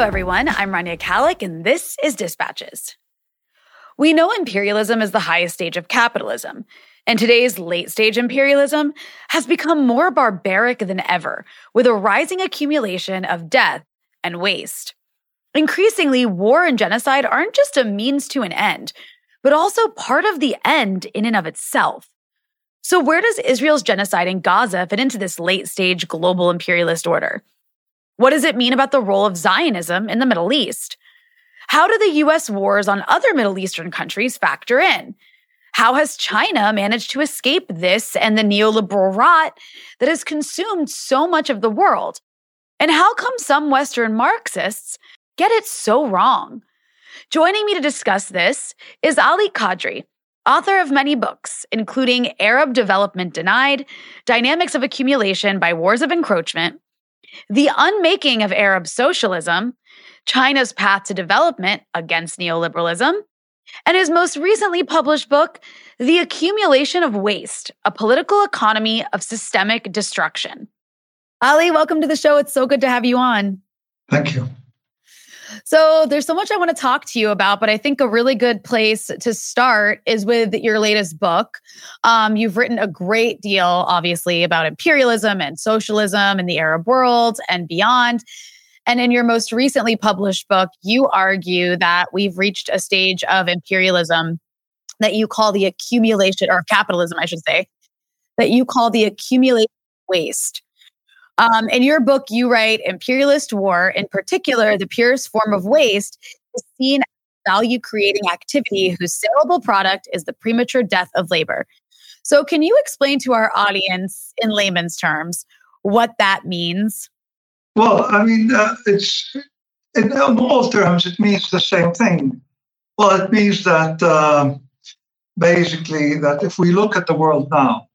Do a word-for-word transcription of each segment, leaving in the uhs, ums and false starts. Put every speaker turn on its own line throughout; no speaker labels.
everyone. I'm Rania Khalek, and this is Dispatches. We know imperialism is the highest stage of capitalism, and today's late-stage imperialism has become more barbaric than ever, with a rising accumulation of death and waste. Increasingly, war and genocide aren't just a means to an end, but also part of the end in and of itself. So where does Israel's genocide in Gaza fit into this late-stage global imperialist order? What does it mean about the role of Zionism in the Middle East? How do the U S wars on other Middle Eastern countries factor in? How has China managed to escape this and the neoliberal rot that has consumed so much of the world? And how come some Western Marxists get it so wrong? Joining me to discuss this is Ali Qadri, author of many books, including Arab Development Denied, Dynamics of Accumulation by Wars of Encroachment, The Unmaking of Arab Socialism, China's Path to Development Against Neoliberalism, and his most recently published book, The Accumulation of Waste, A Political Economy of Systemic Destruction. Ali, welcome to the show. It's so good to have you on.
Thank you.
So there's so much I want to talk to you about, but I think a really good place to start is with your latest book. Um, you've written a great deal, obviously, about imperialism and socialism in the Arab world and beyond. And in your most recently published book, you argue that we've reached a stage of imperialism that you call the accumulation, or capitalism, I should say, that you call the accumulation of waste. Um, in your book, you write, imperialist war, in particular, the purest form of waste, is seen as value-creating activity whose saleable product is the premature death of labor. So can you explain to our audience, in layman's terms, what that means?
Well, I mean, uh, it's in all terms, it means the same thing. Well, it means that uh, basically that if we look at the world now,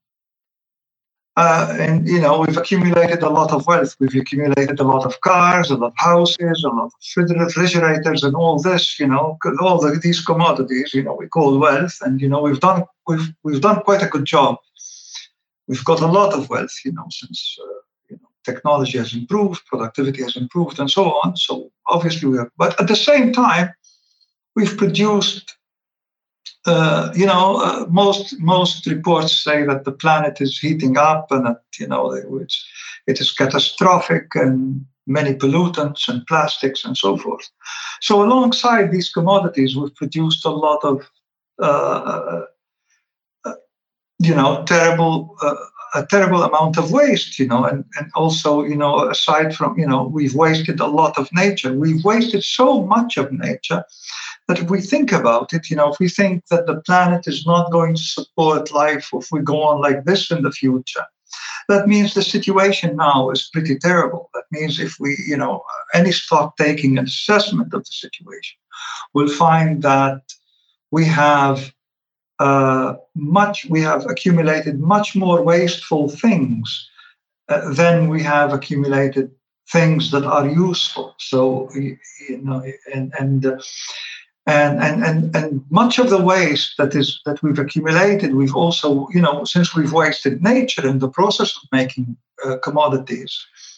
Uh, and, you know, we've accumulated a lot of wealth. We've accumulated a lot of cars, a lot of houses, a lot of refrigerators and all this, you know, all the, these commodities, you know, we call wealth. And, you know, we've done we've we've done quite a good job. We've got a lot of wealth, you know, since uh, you know, technology has improved, productivity has improved, and so on. So obviously we are, but at the same time, we've produced Uh, you know, uh, most most reports say that the planet is heating up and that, you know, it's, it is catastrophic and many pollutants and plastics and so forth. So alongside these commodities, we've produced a lot of, uh, uh, you know, terrible, uh, a terrible amount of waste, you know, and, and also, you know, aside from, you know, we've wasted a lot of nature. We've wasted so much of nature that if we think about it, you know, if we think that the planet is not going to support life if we go on like this in the future, that means the situation now is pretty terrible. That means if we, you know, any stock taking and assessment of the situation, we'll find that we have uh, much, we have accumulated much more wasteful things uh, than we have accumulated things that are useful. So, you know, and, and, uh, And, and and and much of the waste that is that we've accumulated, we've also, you know, since we've wasted nature in the process of making uh, commodities,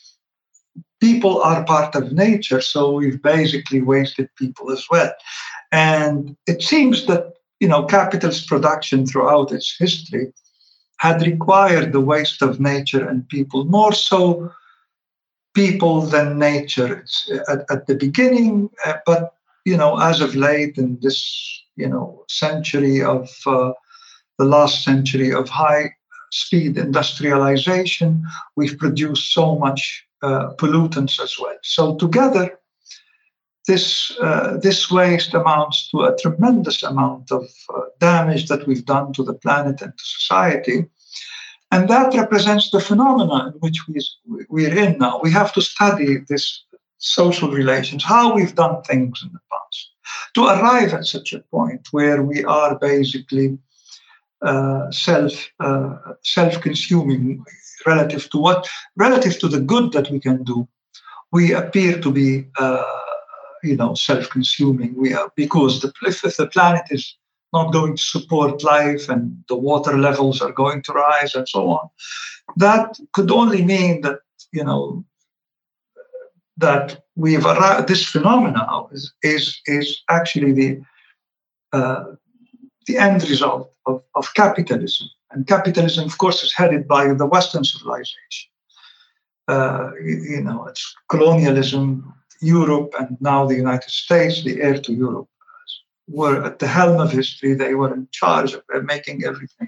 people are part of nature, so we've basically wasted people as well. And it seems that, you know, capitalist production throughout its history had required the waste of nature and people, more so people than nature. It's at, at the beginning, uh, but you know, as of late in this, you know, century of uh, the last century of high-speed industrialization, we've produced so much uh, pollutants as well. So together, this uh, this waste amounts to a tremendous amount of uh, damage that we've done to the planet and to society, and that represents the phenomena in which we we're in now. We have to study this social relations, how we've done things in the past, to arrive at such a point where we are basically uh, self uh, self-consuming relative to what relative to the good that we can do. We appear to be, uh, you know, self-consuming. We are because the if, if the planet is not going to support life and the water levels are going to rise and so on, that could only mean that, you know, that we've arrived, this phenomena is, is, is actually the, uh, the end result of, of capitalism. And capitalism, of course, is headed by the Western civilization. Uh, you, you know, it's colonialism, Europe, and now the United States, the heir to Europe, were at the helm of history. They were in charge of making everything.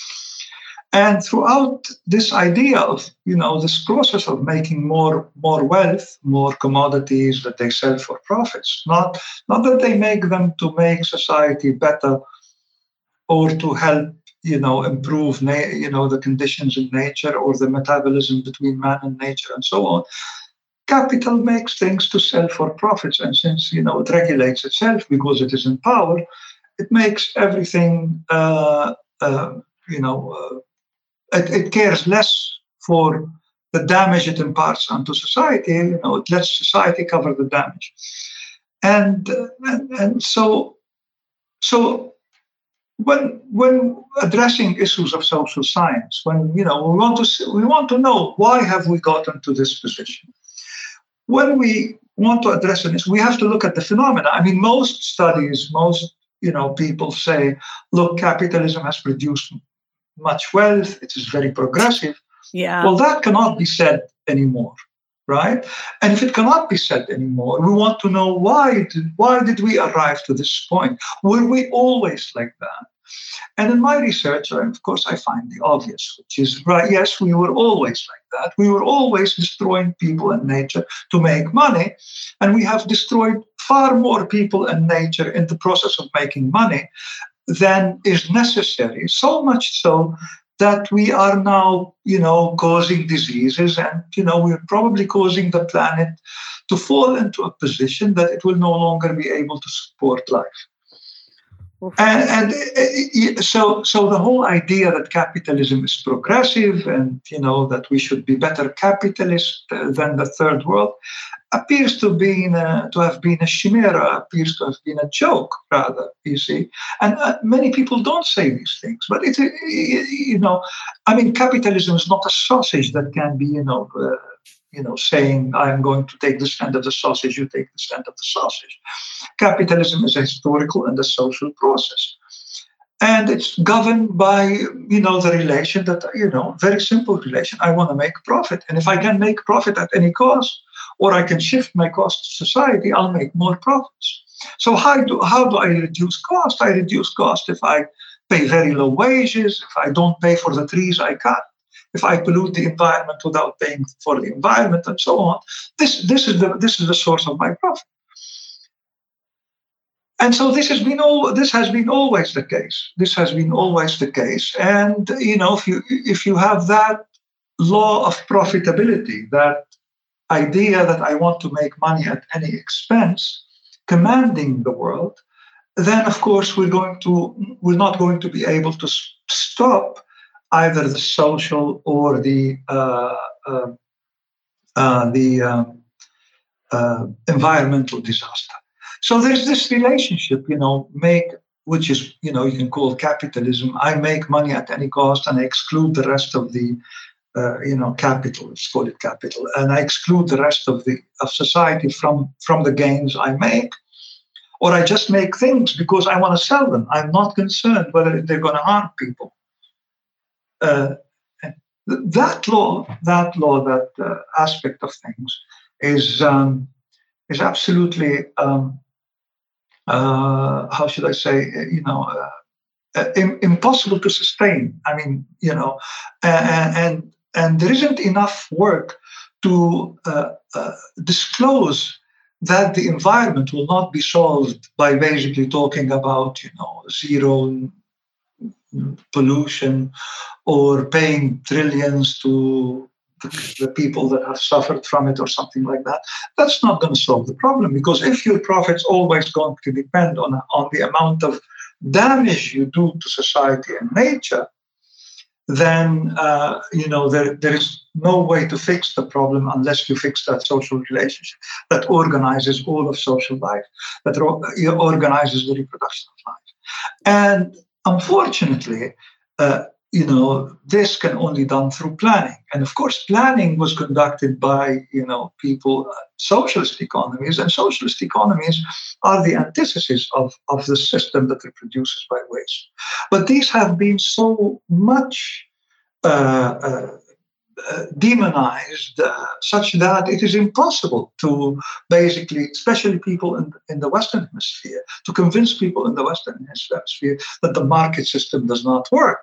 And throughout this idea of, you know, this process of making more, more wealth, more commodities that they sell for profits, not, not that they make them to make society better or to help, you know, improve, na- you know, the conditions in nature or the metabolism between man and nature and so on. Capital makes things to sell for profits. And since, you know, it regulates itself because it is in power, it makes everything, uh, uh, you know, uh, it, it cares less for the damage it imparts onto society. You know, it lets society cover the damage. And, uh, and, and so, so, When when addressing issues of social science, when you know we want to we want to know why have we gotten to this position. When we want to address this, we have to look at the phenomena. I mean, most studies, most you know people say, look, capitalism has produced much wealth. It is very progressive.
Yeah.
Well, that cannot be said anymore, right? And if it cannot be said anymore, we want to know why did, why did we arrive to this point? Were we always like that? And in my research, of course, I find the obvious, which is, right, yes, we were always like that. We were always destroying people and nature to make money. And we have destroyed far more people and nature in the process of making money than is necessary, so much so that we are now, you know, causing diseases, and, you know, we're probably causing the planet to fall into a position that it will no longer be able to support life. And, and uh, so, so the whole idea that capitalism is progressive and, you know, that we should be better capitalists than the third world appears to, be a, to have been a chimera, appears to have been a joke, rather, you see. And uh, many people don't say these things. But, it, you know, I mean, capitalism is not a sausage that can be, you know, uh, you know, saying, I'm going to take this end of the sausage, you take this end of the sausage. Capitalism is a historical and a social process. And it's governed by, you know, the relation that, you know, very simple relation. I want to make profit. And if I can make profit at any cost, or I can shift my cost to society, I'll make more profits. So how do, how do I reduce cost? I reduce cost if I pay very low wages, if I don't pay for the trees I cut, if I pollute the environment without paying for the environment, and so on. This, this, is, the, this is the source of my profit. And so this has been all, this has been always the case. This has been always the case. And, you know, if you if you have that law of profitability, that idea that I want to make money at any expense, commanding the world, then of course we're going to we're not going to be able to stop either the social or the uh, uh, uh, the uh, uh, environmental disaster. So there's this relationship, you know, make which is, you know, you can call capitalism. I make money at any cost, and I exclude the rest of the Uh, you know, capital, let's call it capital, and I exclude the rest of the of society from, from the gains I make, or I just make things because I want to sell them. I'm not concerned whether they're going to harm people. Uh, that law, that law, that uh, aspect of things is um, is absolutely um, uh, how should I say, you know, uh, uh, impossible to sustain. I mean, you know, and. and And there isn't enough work to uh, uh, disclose that the environment will not be solved by basically talking about, you know, zero pollution or paying trillions to the, the people that have suffered from it or something like that. That's not going to solve the problem, because if your profit's always going to depend on, on the amount of damage you do to society and nature, then, uh, you know, there, there is no way to fix the problem unless you fix that social relationship that organizes all of social life, that organizes the reproduction of life. And unfortunately, uh, you know, this can only done through planning. And of course, planning was conducted by, you know, people, uh, socialist economies, and socialist economies are the antithesis of, of the system that reproduces by waste. But these have been so much uh, uh, uh, demonized, uh, such that it is impossible to basically, especially people in, in the Western Hemisphere, to convince people in the Western Hemisphere that the market system does not work.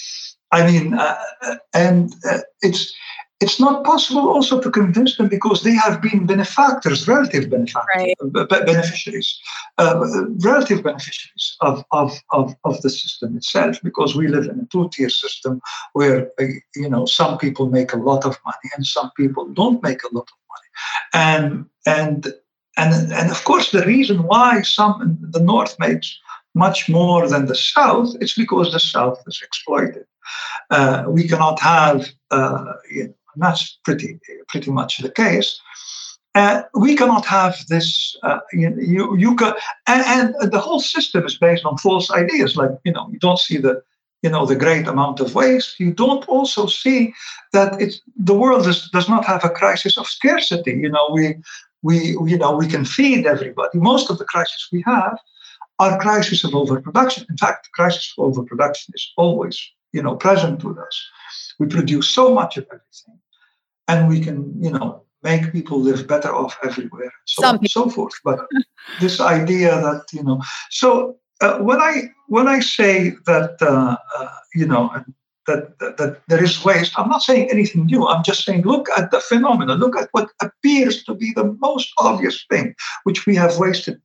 I mean, uh, and uh, it's it's not possible also to convince them because they have been benefactors, relative benefactors,
right.
b- beneficiaries, uh, relative beneficiaries of, of, of, of the system itself, because we live in a two-tier system where, uh, you know, some people make a lot of money and some people don't make a lot of money. And, and, and, and of course, the reason why some in the North makes much more than the South, it's because the South is exploited. Uh, we cannot have, uh, you know, and that's pretty pretty much the case. Uh, we cannot have this. Uh, you you, you can, and, and the whole system is based on false ideas. Like, you know, you don't see the you know the great amount of waste. You don't also see that it's the world is, does not have a crisis of scarcity. You know, we we you know we can feed everybody. Most of the crises we have are crises of overproduction. In fact, the crisis of overproduction is always, you know, present with us. We produce so much of everything, and we can, you know, make people live better off everywhere, and so
Some
on and so forth. But this idea that, you know, so uh, when I when I say that, uh, uh, you know, that, that that there is waste, I'm not saying anything new. I'm just saying, look at the phenomenon. Look at what appears to be the most obvious thing, which we have wasted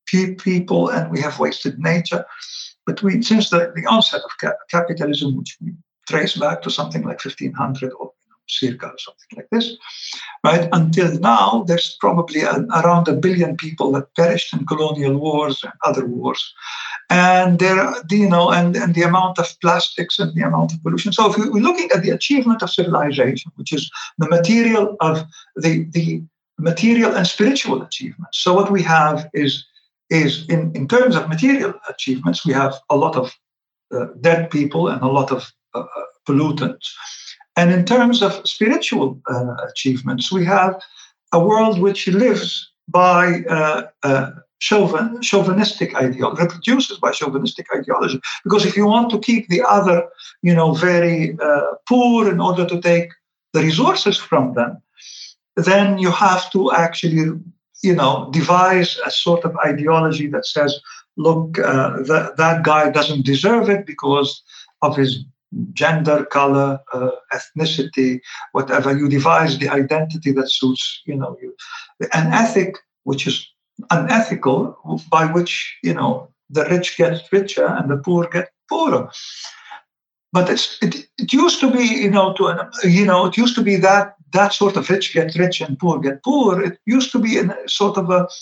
people and we have wasted nature. But we, since the, the onset of ca- capitalism, which we trace back to something like fifteen hundred or, you know, circa or something like this, right? Until now, there's probably a, around a billion people that perished in colonial wars and other wars. And there, you know, and, and the amount of plastics and the amount of pollution. So if we're looking at the achievement of civilization, which is the material of the, the material and spiritual achievements. So what we have is is in, in terms of material achievements, we have a lot of uh, dead people and a lot of uh, pollutants. And in terms of spiritual uh, achievements, we have a world which lives by uh, uh, chauvin, chauvinistic ideology, reproduces by chauvinistic ideology. Because if you want to keep the other, you know, very uh, poor in order to take the resources from them, then you have to actually, you know, devise a sort of ideology that says, look, uh, the, that guy doesn't deserve it because of his gender, color, uh, ethnicity, whatever. You devise the identity that suits, you know, you. An ethic which is unethical, by which, you know, the rich get richer and the poor get poorer. But it's, it, it used to be, you know, to you know, it used to be that that sort of rich get rich and poor get poor. It used to be in a sort of a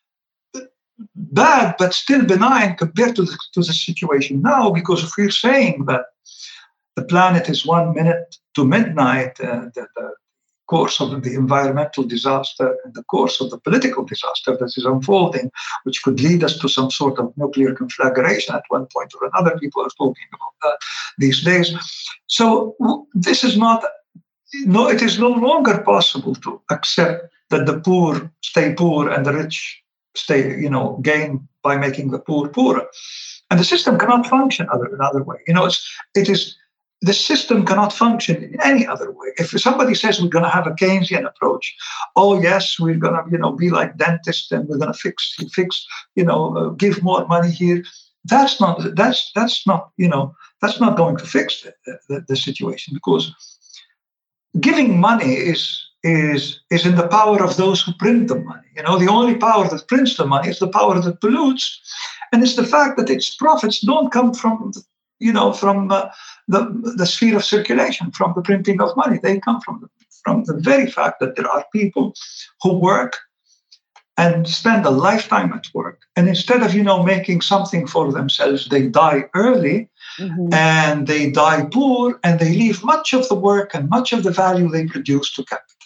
bad but still benign compared to the, to the situation now. Because if we're saying that the planet is one minute to midnight, uh, the, the course of the environmental disaster and the course of the political disaster that is unfolding, which could lead us to some sort of nuclear conflagration at one point or another. People are talking about that these days. So this is not, no, it is no longer possible to accept that the poor stay poor and the rich stay, you know, gain by making the poor poorer. And the system cannot function other, another way. You know, it's, it is, the system cannot function in any other way. If somebody says we're going to have a Keynesian approach, oh yes, we're going to, you know, be like dentists and we're going to fix, fix, you know, uh, give more money here. That's not, that's that's not, you know, that's not going to fix the, the, the situation, because giving money is is is in the power of those who print the money. You know, the only power that prints the money is the power that pollutes, and it's the fact that its profits don't come from, you know, from uh, the the sphere of circulation, from the printing of money. They come from the, from the very fact that there are people who work and spend a lifetime at work, and instead of, you know, making something for themselves, they die early, mm-hmm. and they die poor, and they leave much of the work and much of the value they produce to capital.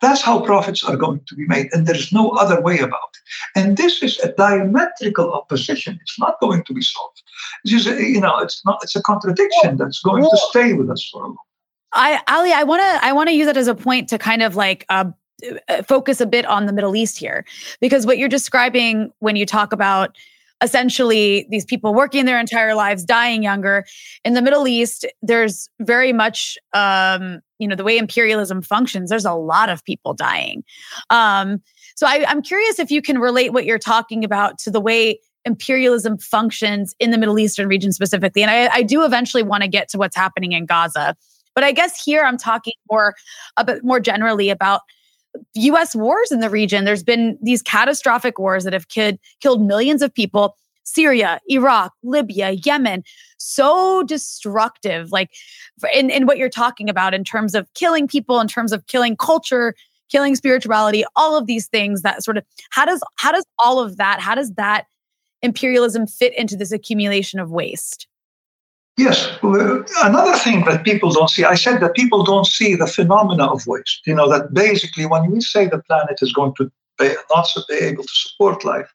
That's how profits are going to be made, and there's no other way about it. And this is a diametrical opposition. It's not going to be solved. It's just, you know, it's not. It's a contradiction that's going to stay with us for a long time.
I, Ali, I want to I want to use it as a point to kind of like uh, focus a bit on the Middle East here, because what you're describing when you talk about essentially these people working their entire lives, dying younger. In the Middle East, there's very much, um, you know, the way imperialism functions, there's a lot of people dying. Um, so I, I'm curious if you can relate what you're talking about to the way imperialism functions in the Middle Eastern region specifically. And I, I do eventually want to get to what's happening in Gaza. But I guess here I'm talking more, a bit more generally about U S wars in the region. There's been these catastrophic wars that have killed, killed millions of people. Syria, Iraq, Libya, Yemen, so destructive, like in, in what you're talking about in terms of killing people, in terms of killing culture, killing spirituality, all of these things that sort of, how does, how does all of that, how does that imperialism fit into this accumulation of waste?
Yes. Another thing that people don't see, I said that people don't see the phenomena of waste. You know, that basically when we say the planet is going to be not be able to support life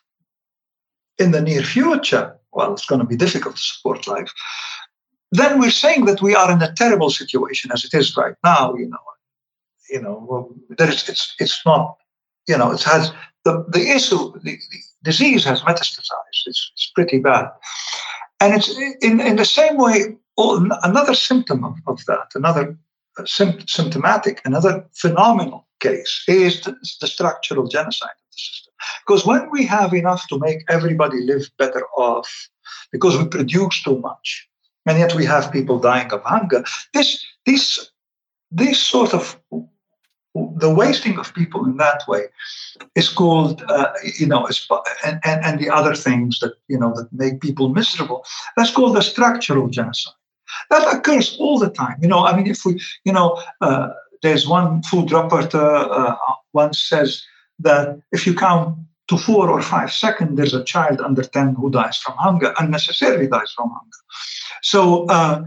in the near future, well, it's going to be difficult to support life, then we're saying that we are in a terrible situation as it is right now. You know, you know, well, there is, it's, it's not, you know, it has, the, the issue, the, the disease has metastasized. It's, it's pretty bad. And it's in, in the same way, another symptom of, of that, another symptomatic, another phenomenal case is the, the structural genocide of the system. Because when we have enough to make everybody live better off, because we produce too much, and yet we have people dying of hunger, this, this, this sort of, the wasting of people in that way is called, uh, you know, and, and, and the other things that, you know, that make people miserable, that's called the structural genocide. That occurs all the time. You know, I mean, if we, you know, uh, there's one food rapporteur uh, once says that if you count to four or five seconds, there's a child under ten who dies from hunger, unnecessarily dies from hunger. So, uh,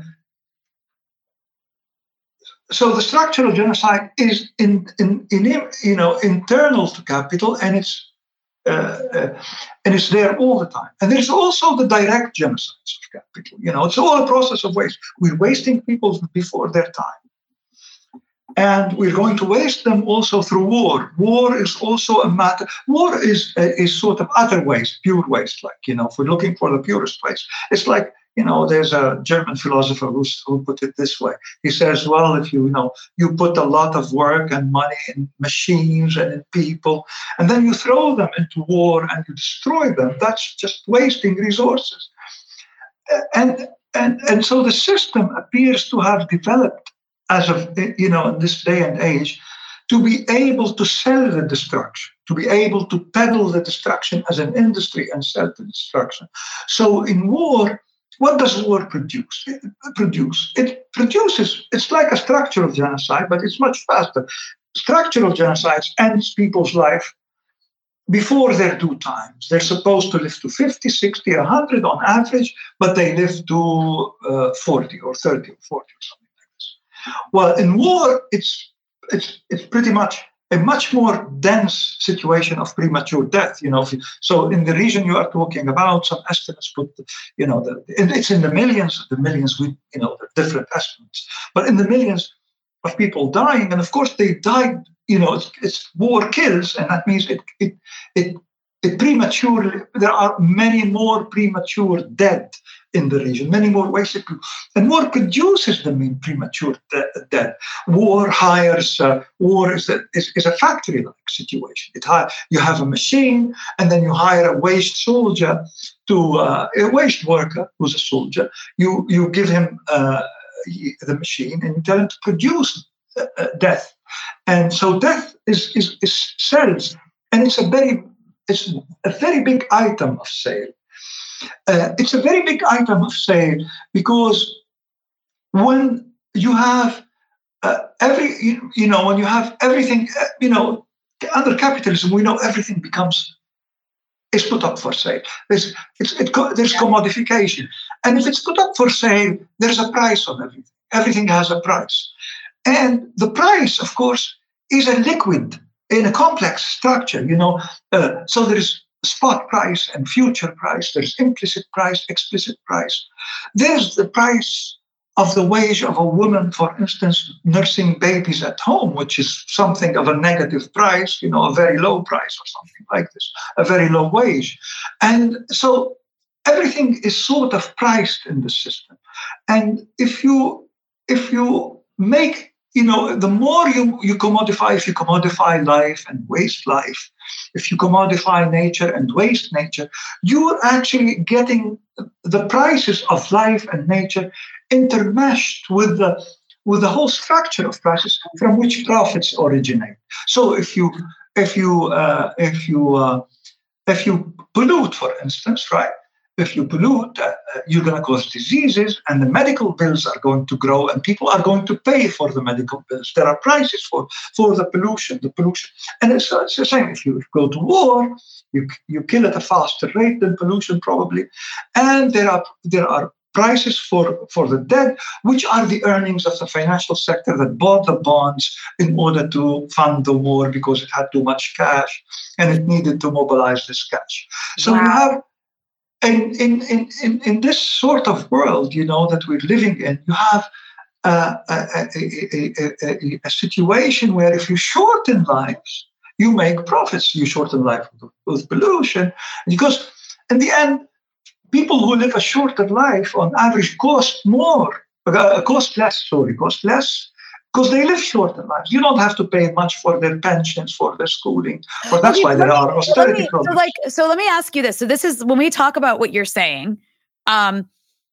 So the structural genocide is in, in, in you know internal to capital, and it's uh, uh, and it's there all the time. And there's also the direct genocides of capital. You know, it's all a process of waste. We're wasting people before their time, and we're going to waste them also through war. War is also a matter. War is uh, is sort of utter waste, pure waste. Like, you know, if we're looking for the purest waste, it's like, you know, there's a German philosopher who, who put it this way. He says, well, if you, you know, you put a lot of work and money in machines and in people, and then you throw them into war and you destroy them, that's just wasting resources. And, and, and so the system appears to have developed as of, you know, in this day and age, to be able to sell the destruction, to be able to peddle the destruction as an industry and sell the destruction. So in war, what does war produce? It produce. It produces, it's like a structural genocide, but it's much faster. Structural genocides ends people's life before their due times. They're supposed to live to fifty, sixty, one hundred on average, but they live to uh, forty or thirty or forty or something like this. Well, in war, it's it's it's pretty much a much more dense situation of premature death. You know, if you, so in the region you are talking about, some estimates put, you know, the, it's in the millions, the millions, we, you know, the different estimates, but in the millions of people dying. And of course they died, you know, it's, it's war kills, and that means it, it, it, it prematurely, there are many more premature dead in the region, many more wasted people. And war produces them in premature de- death. War hires, uh, war is a, is, is a factory-like situation. It hire, you have a machine, and then you hire a waged soldier, to uh, a waged worker who's a soldier. You, you give him uh, the machine, and you tell him to produce uh, uh, death. And so death is, is, is sells, and it's a very, it's a very big item of sale. Uh, it's a very big item of sale because when you have uh, every, you, you know, when you have everything, uh, you know, under capitalism, we know everything becomes, is put up for sale. There's, it's, it, there's commodification. And if it's put up for sale, there's a price on everything. Everything has a price. And the price, of course, is a liquid in a complex structure, you know. Uh, so there is spot price and future price. There's implicit price, explicit price. There's the price of the wage of a woman, for instance, nursing babies at home, which is something of a negative price, you know, a very low price or something like this, a very low wage. And so everything is sort of priced in the system. And if you if you make, you know, the more you, you commodify, if you commodify life and waste life, if you commodify nature and waste nature, you're actually getting the prices of life and nature intermeshed with the with the whole structure of prices from which profits originate. So if you if you uh, if you uh, if you pollute, for instance, right? If you pollute, uh, you're going to cause diseases, and the medical bills are going to grow, and people are going to pay for the medical bills. There are prices for, for the pollution, the pollution. And it's, it's the same. If you go to war, you you kill at a faster rate than pollution, probably. And there are there are prices for, for the debt, which are the earnings of the financial sector that bought the bonds in order to fund the war because it had too much cash and it needed to mobilize this cash. So wow. you have And in, in, in, in this sort of world, you know, that we're living in, you have uh, a, a, a, a, a situation where if you shorten lives, you make profits. You shorten life with, with pollution. Because in the end, people who live a shorter life on average cost more, uh, cost less, sorry, cost less, because they live shorter lives. You don't have to pay much for their pensions, for their schooling. But that's why there are austerity
programs. So, like, so let me ask you this. So this is, when we talk about what you're saying, um,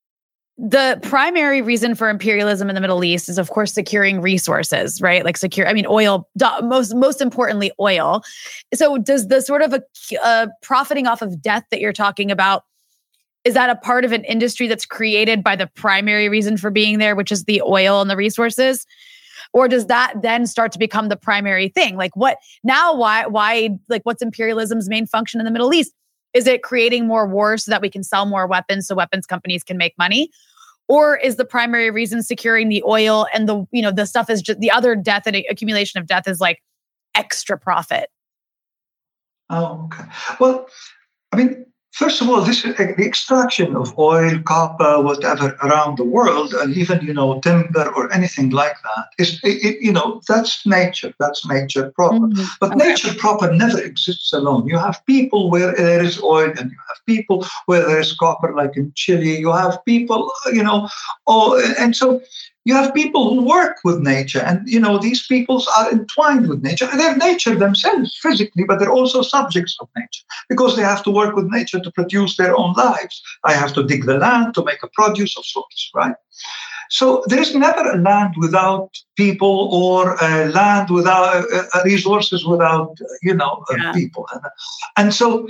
the primary reason for imperialism in the Middle East is, of course, securing resources, right? Like secure, I mean, oil, most most importantly, oil. So does the sort of a, uh, profiting off of death that you're talking about, is that a part of an industry that's created by the primary reason for being there, which is the oil and the resources? Or does that then start to become the primary thing? Like what now, why, why, like what's imperialism's main function in the Middle East? Is it creating more wars so that we can sell more weapons so weapons companies can make money? Or is the primary reason securing the oil and the, you know, the stuff is just the other death and accumulation of death is like extra profit?
Oh, okay. Well, I mean, first of all, this the extraction of oil, copper, whatever around the world, and even, you know, timber or anything like that is, it, you know, that's nature. That's nature proper. Mm-hmm. But okay. nature proper never exists alone. You have people where there is oil, and you have people where there is copper, like in Chile. You have people, you know, oh, and so you have people who work with nature, and, you know, these peoples are entwined with nature. They're nature themselves physically, but they're also subjects of nature because they have to work with nature to produce their own lives. I have to dig the land to make a produce of sorts, right? So there is never a land without people, or a land without uh, resources without, you know, yeah. uh, people. And, and so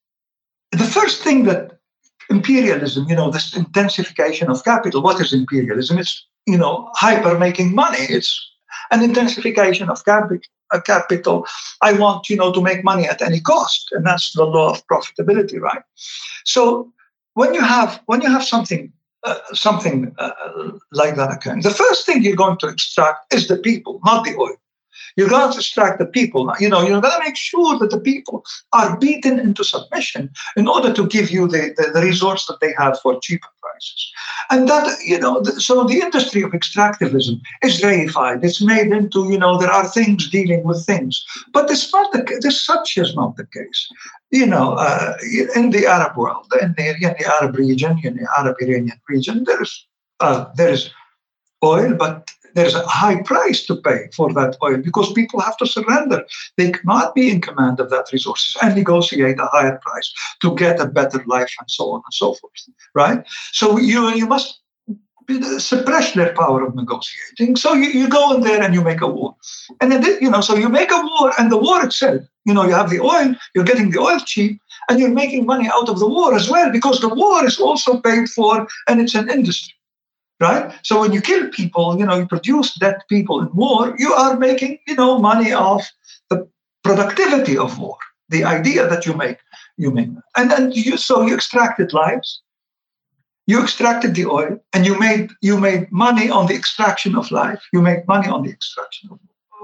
the first thing that imperialism, you know, this intensification of capital, what is imperialism? It's, you know, hyper making money. It's an intensification of capital. A capital. I want, you know, to make money at any cost, and that's the law of profitability, right? So when you have when you have something uh, something uh, like that occurring, the first thing you're going to extract is the people, not the oil. You're going to extract the people. You know, you're going to make sure that the people are beaten into submission in order to give you the, the, the resource that they have for cheaper prices. And that, you know, the, so the industry of extractivism is reified. It's made into, you know, there are things dealing with things. But it's not the, this such is not the case. You know, uh, in the Arab world, in the, in the Arab region, in the Arab Iranian region, there is uh, there is oil, but there's a high price to pay for that oil because people have to surrender. They cannot be in command of that resources and negotiate a higher price to get a better life and so on and so forth, right? So you you must suppress their power of negotiating. So you, you go in there and you make a war. And then, you know, so you make a war, and the war itself, you know, you have the oil, you're getting the oil cheap, and you're making money out of the war as well because the war is also paid for and it's an industry. Right? So when you kill people, you know, you produce dead people in war, you are making, you know, money off the productivity of war, the idea that you make, you make. And then you, so you extracted lives, you extracted the oil, and you made you made money on the extraction of life. You make money on the extraction of,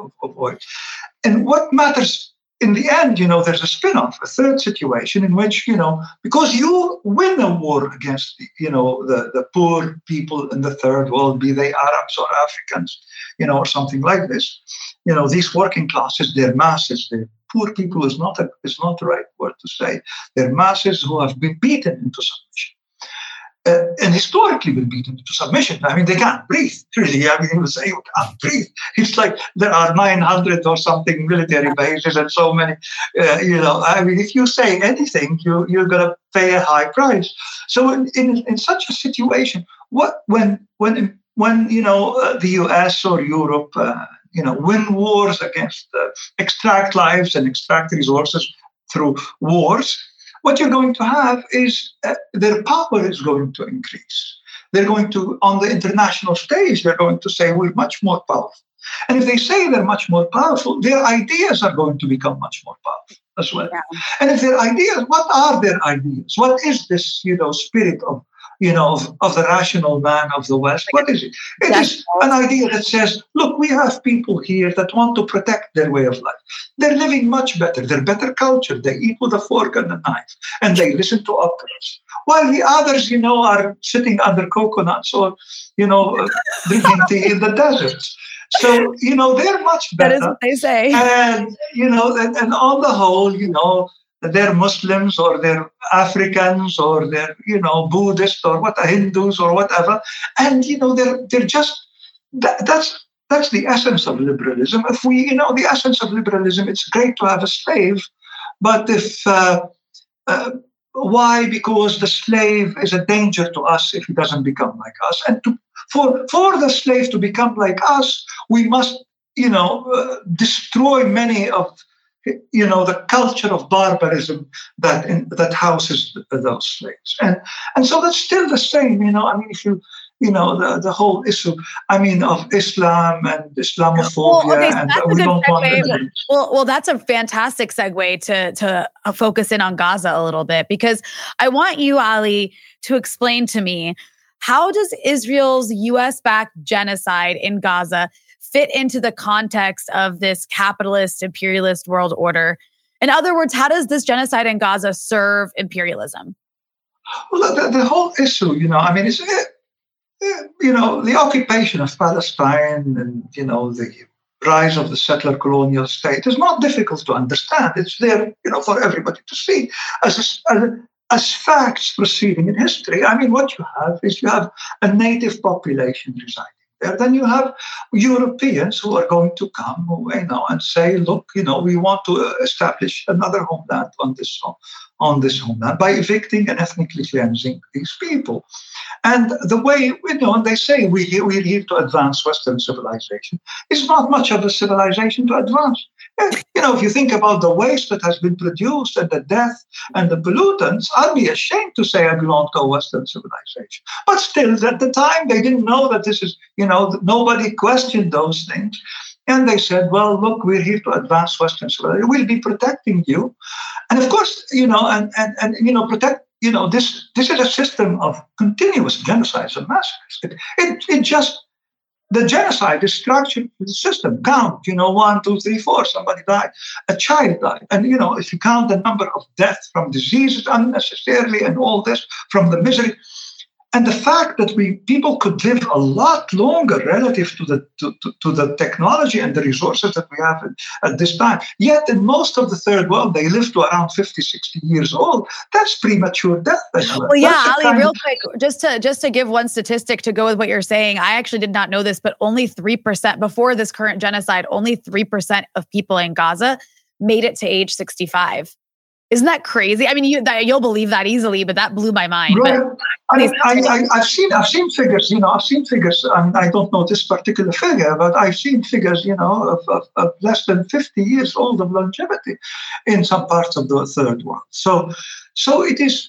of, of oil. And what matters in the end, you know, there's a spin-off, a third situation in which, you know, because you win a war against, you know, the, the poor people in the third world, be they Arabs or Africans, you know, or something like this, you know, these working classes, they're masses, they're poor people is not a, is not the right word to say. They're masses who have been beaten into submission. Uh, and historically been beaten into submission. I mean, they can't breathe, really. I mean, you say you can't breathe. It's like there are nine hundred or something military bases and so many, uh, you know, I mean, if you say anything, you, you're going to pay a high price. So in, in, in such a situation, what when, when, when you know, uh, the U S or Europe, uh, you know, win wars against, uh, extract lives and extract resources through wars, what you're going to have is uh, their power is going to increase. They're going to, on the international stage, they're going to say we're much more powerful. And if they say they're much more powerful, their ideas are going to become much more powerful as well. Yeah. And if their ideas, what are their ideas? What is this, you know, spirit of, you know, of, of the rational man of the West? What is it? It That's is an idea that says, look, we have people here that want to protect their way of life. They're living much better. They're better cultured. They eat with a fork and a knife, and they listen to operas. While the others, you know, are sitting under coconuts or, you know, uh, drinking tea in the deserts. So, you know, they're much better.
That is what they say.
And, you know, and, and on the whole, you know, they're Muslims or they're Africans or they're, you know, Buddhist or what, Hindus or whatever. And, you know, they're they're just, that, that's that's the essence of liberalism. If we, you know, the essence of liberalism, it's great to have a slave, but if, uh, uh, why? Because the slave is a danger to us if he doesn't become like us. And to, for, for the slave to become like us, we must, you know, uh, destroy many of, you know, the culture of barbarism that in, that houses those slaves. And and so that's still the same, you know, I mean, if you, you know, the, the whole issue, I mean, of Islam and Islamophobia.
Well, okay, so
and
that's
we
a good
don't
segue.
want
well, well, that's a fantastic segue to, to uh, focus in on Gaza a little bit, because I want you, Ali, to explain to me, how does Israel's U S-backed genocide in Gaza fit into the context of this capitalist, imperialist world order? In other words, how does this genocide in Gaza serve imperialism?
Well, the, the whole issue, you know, I mean, it's, you know, the occupation of Palestine and, you know, the rise of the settler colonial state is not difficult to understand. It's there, you know, for everybody to see as, as, as facts proceeding in history. I mean, what you have is you have a native population residing there. Then you have Europeans who are going to come, you know, and say, look, you know, we want to establish another homeland on this on this homeland by evicting and ethnically cleansing these people. And the way, you know, they say we, we're here to advance Western civilization. It's not much of a civilization to advance. You know, if you think about the waste that has been produced and the death and the pollutants, I'd be ashamed to say I belong to a Western civilization. But still, at the time, they didn't know that this is, you know, nobody questioned those things. And they said, well, look, we're here to advance Western civilization. We'll be protecting you. And of course, you know, and, and, and you know, protect, you know, this this is a system of continuous genocides and massacres. It, it, it just, the genocide is structured in the system. Count, you know, one, two, three, four, somebody died, a child died. And, you know, if you count the number of deaths from diseases unnecessarily and all this, from the misery, and the fact that we people could live a lot longer relative to the to, to, to the technology and the resources that we have at, at this time. Yet in most of the third world, they live to around fifty, sixty years old. That's premature death as well.
Well, yeah, Ali, real quick, just to just to give one statistic to go with what you're saying, I actually did not know this, but only three percent, before this current genocide, only three percent of people in Gaza made it to age sixty-five. Isn't that crazy? I mean, you, that, you'll believe that easily, but that blew my mind.
Right.
But,
I, I, I, I've seen, I've seen figures. You know, I've seen figures. I mean, I don't know this particular figure, but I've seen figures. You know, of, of, of less than fifty years old of longevity in some parts of the third world. So, so it is.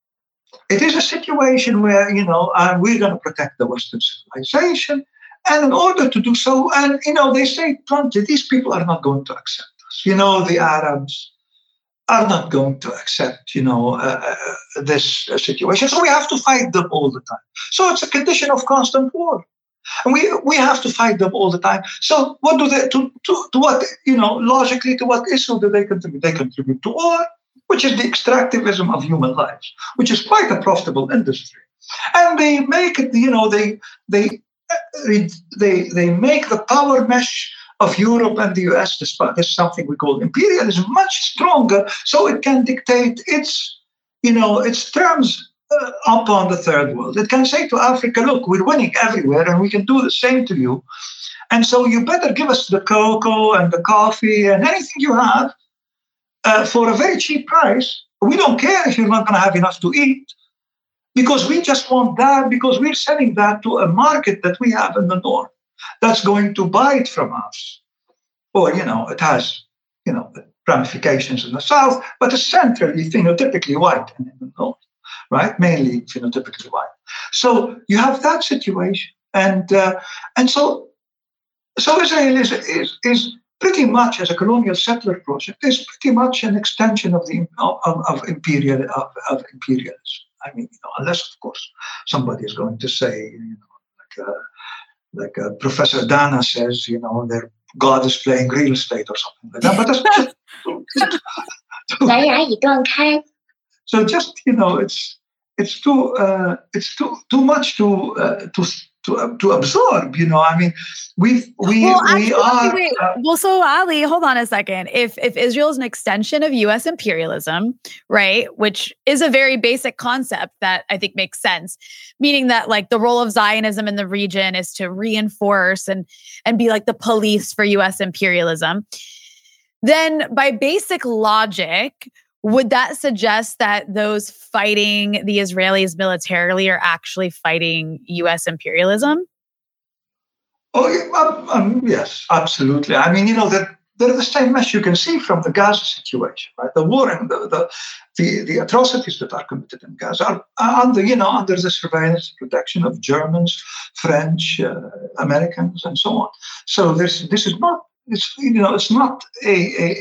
It is a situation where, you know, uh, we're going to protect the Western civilization, and in order to do so, and you know, they say bluntly, these people are not going to accept us. You know, the Arabs are not going to accept, you know, uh, uh, this uh, situation. So we have to fight them all the time. So it's a condition of constant war. And we we have to fight them all the time. So what do they to, to, to what, you know, logically, to what issue do they contribute? They contribute to war, which is the extractivism of human lives, which is quite a profitable industry. And they make it, you know, they they they they make the power mesh of Europe and the U S, this is something we call imperialism, much stronger, so it can dictate its, you know, its terms uh, upon the third world. It can say to Africa, look, we're winning everywhere and we can do the same to you. And so you better give us the cocoa and the coffee and anything you have uh, for a very cheap price. We don't care if you're not going to have enough to eat, because we just want that, because we're selling that to a market that we have in the north that's going to buy it from us. Or, you know, it has, you know, ramifications in the south, but it's centrally phenotypically white in the north, right? Mainly phenotypically white. So you have that situation. And uh, and so so Israel is, is, is pretty much, as a colonial settler project, is pretty much an extension of the of, of imperial of, of imperialism. I mean, you know, unless, of course, somebody is going to say, you know, like uh, like uh, Professor Dana says, you know, their God is playing real estate or something like that. But that's just, so just, you know, it's it's too uh, it's too too much to uh, to to uh, to absorb. You know, I mean, we we
well,
we
actually,
are.
Wait,
uh,
well, so Ali, hold on a second. If if Israel is an extension of U S imperialism, right, which is a very basic concept that I think makes sense, meaning that like the role of Zionism in the region is to reinforce and and be like the police for U S imperialism, then by basic logic, would that suggest that those fighting the Israelis militarily are actually fighting U S imperialism?
Oh, yeah, um, um, yes, absolutely. I mean, you know, they're, they're the same mesh you can see from the Gaza situation, right? The war and the the, the, the atrocities that are committed in Gaza are, are under, you know, under the surveillance and protection of Germans, French, uh, Americans, and so on. So this this is not. It's, you know, it's not a,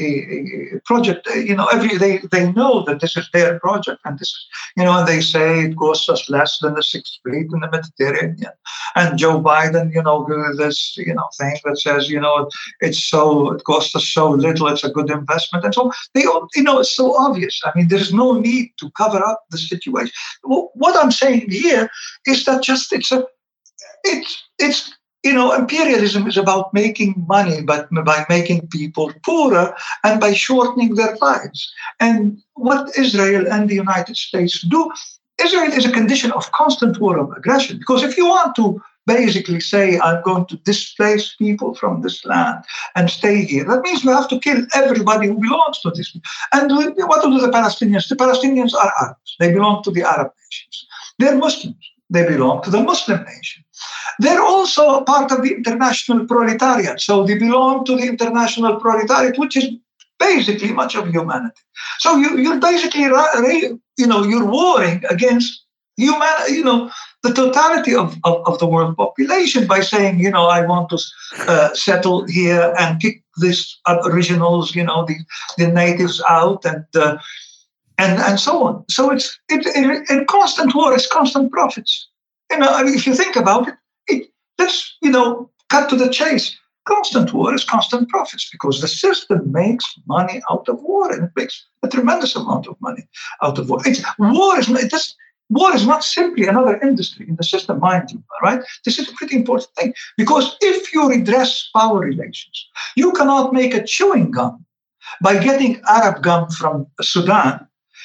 a, a project. You know, every they, they know that this is their project, and this is, you know, and they say it costs us less than the Sixth Fleet in the Mediterranean. And Joe Biden, you know, this, you know, thing that says, you know, it's so it costs us so little, it's a good investment, and so they, you know, it's so obvious. I mean, there is no need to cover up the situation. Well, what I'm saying here is that just it's a it's it's. You know, imperialism is about making money, but by making people poorer and by shortening their lives. And what Israel and the United States do, Israel is a condition of constant war of aggression. Because if you want to basically say, I'm going to displace people from this land and stay here, that means you have to kill everybody who belongs to this. And what do the Palestinians? The Palestinians are Arabs. They belong to the Arab nations. They're Muslims. They belong to the Muslim nation. They're also a part of the international proletariat. So they belong to the international proletariat, which is basically much of humanity. So you, you're basically, you know, you're warring against human, you know, the totality of, of, of the world population by saying, you know, I want to uh, settle here and kick these aboriginals, you know, the, the natives out and uh, and and so on. So it's it, it, it constant war is constant profits. You know, I mean, if you think about it, it let's, you know, cut to the chase. Constant war is constant profits because the system makes money out of war, and it makes a tremendous amount of money out of war. It's, war is it does, war is not simply another industry in the system, mind you, right? This is a pretty important thing because if you redress power relations, you cannot make a chewing gum by getting Arab gum from Sudan.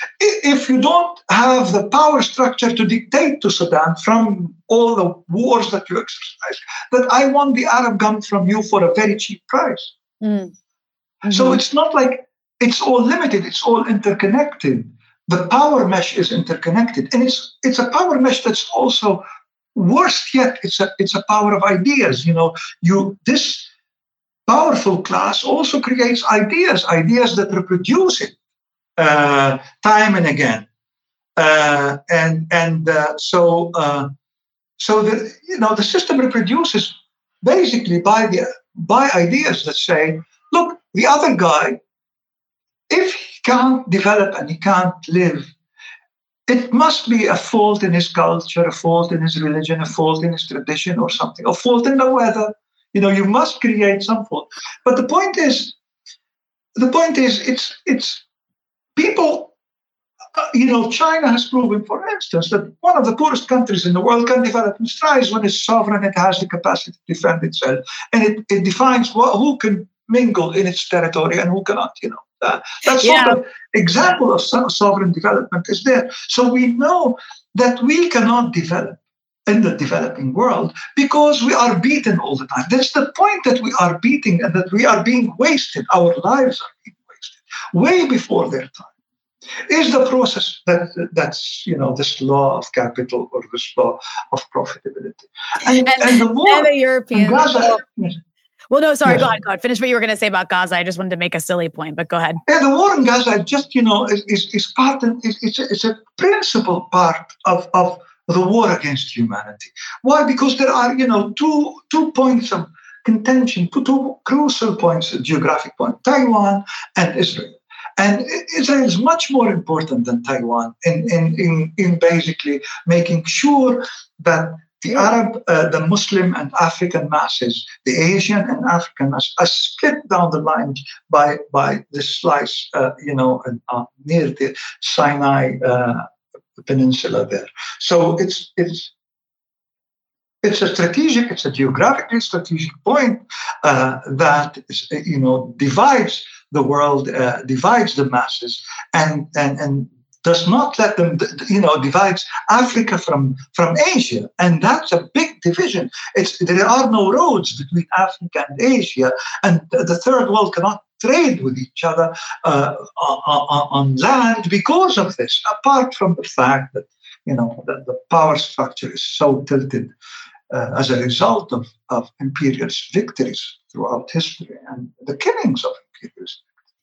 If you don't have the power structure to dictate to Sudan from all the wars that you exercise, that I want the Arab gum from you for a very cheap price. Mm. Mm-hmm. So it's not like it's all limited, it's all interconnected. The power mesh is interconnected. And it's it's a power mesh that's also worse yet, it's a it's a power of ideas. You know, you this powerful class also creates ideas, ideas that reproduce it. Uh, time and again, uh, and and uh, so uh, so the you know the system reproduces basically by the by ideas that say, look, the other guy, if he can't develop and he can't live it must be a fault in his culture, a fault in his religion, a fault in his tradition or something, a fault in the weather. You know, you must create some fault. But the point is, the point is, it's it's people. Uh, you know, China has proven, for instance, that one of the poorest countries in the world can develop and thrive when it's sovereign. It has the capacity to defend itself, and it, it defines what, who can mingle in its territory and who cannot. You know, uh, that sort
Yeah.
of example of so- sovereign development is there. So we know that we cannot develop in the developing world because we are beaten all the time. That's the point, that we are beating and that we are being wasted. Our lives are being wasted way before their time. Is the process that that's you know this law of capital or this law of profitability, and
And,
and the war
and the
in
Europeans.
Gaza.
Well,
Yes.
well, no, sorry,
Yes.
go ahead, go ahead. Finish what you were going to say about Gaza. I just wanted to make a silly point, but go ahead.
Yeah, the war in Gaza just you know is is, is part of, is, it's, a, it's a principal part of of the war against humanity. Why? Because there are you know two two points of contention, two, two crucial points, geographic point: Taiwan and Israel. And Israel is much more important than Taiwan in, in, in, in basically making sure that the Arab, uh, the Muslim and African masses, the Asian and African masses, are split down the line by, by this slice, uh, you know, uh, near the Sinai uh, Peninsula there. So it's it's it's a strategic, it's a geographically strategic point uh, that you know divides the world, uh, divides the masses, and and and does not let them, you know, divides Africa from from Asia, and that's a big division. It's there are no roads between Africa and Asia, and the third world cannot trade with each other uh, on, on land because of this. Apart from the fact that you know that the power structure is so tilted uh, as a result of of imperialist victories throughout history and the killings of imperialists.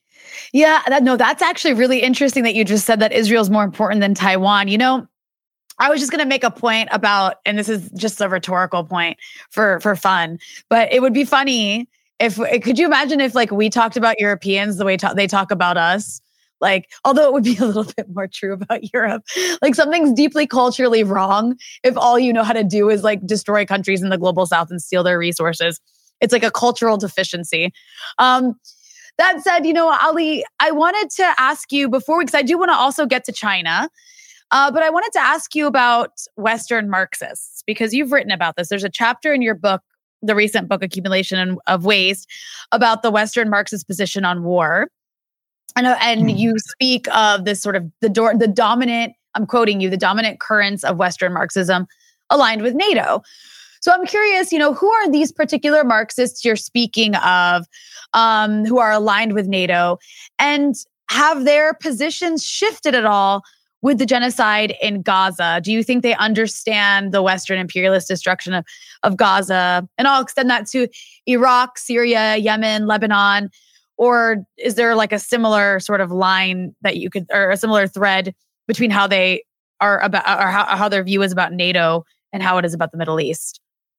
Yeah, that, no, that's actually really interesting that you just said that Israel's more important than Taiwan. You know, I was just going to make a point about, and this is just a rhetorical point for, for fun, but it would be funny if, could you imagine if like we talked about Europeans the way ta- they talk about us? Like, although it would be a little bit more true about Europe, like something's deeply culturally wrong if all you know how to do is like destroy countries in the global south and steal their resources. It's like a cultural deficiency. Um, That said, you know, Ali, I wanted to ask you before, because I do want to also get to China, uh, but I wanted to ask you about Western Marxists, because you've written about this. There's a chapter in your book, the recent book, Accumulation of Waste, about the Western Marxist position on war. And, and mm. you speak of this sort of the, do- the dominant, I'm quoting you, the dominant currents of Western Marxism aligned with NATO. So I'm curious, you know, who are these particular Marxists you're speaking of um, who are aligned with NATO? And have their positions shifted at all with the genocide in Gaza? Do you think they understand the Western imperialist destruction of, of Gaza? And I'll extend that to Iraq, Syria, Yemen, Lebanon. Or is there like a similar sort of line that you could, or a similar thread between how they are about, or how, how their view is about NATO and how it is about the Middle East?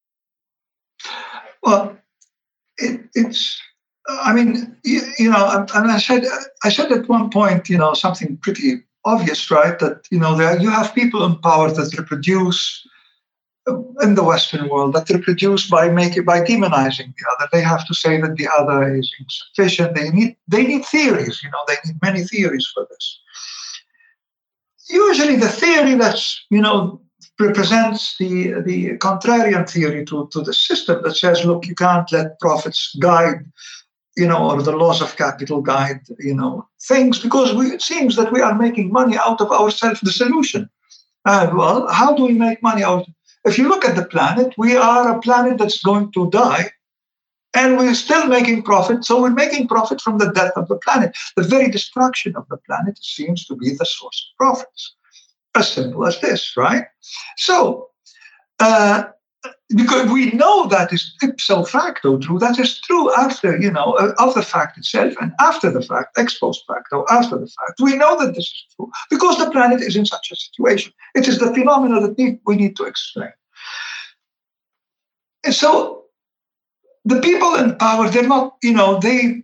Well, it, it's, I mean, you, you know, and I said, I said at one point, you know, something pretty obvious, right? That, you know, there you have people in power that reproduce in the Western world, that reproduce by making, by demonizing the other. They have to say that the other is insufficient. They need, they need theories, you know, they need many theories for this. Usually the theory that's, you know, represents the, the contrarian theory to, to the system that says, look, you can't let profits guide, you know, or the laws of capital guide, you know, things, because we, it seems that we are making money out of our self-dissolution. Uh, well, how do we make money out? If you look at the planet, we are a planet that's going to die, and we're still making profit. So we're making profit from the death of the planet. The very destruction of the planet seems to be the source of profits. As simple as this, right? So, uh, because we know that is ipso facto true, that is true after, you know, uh, of the fact itself, and after the fact, ex post facto, after the fact. We know that this is true because the planet is in such a situation. It is the phenomena that need, we need to explain. And so the people in power, they're not, you know, they,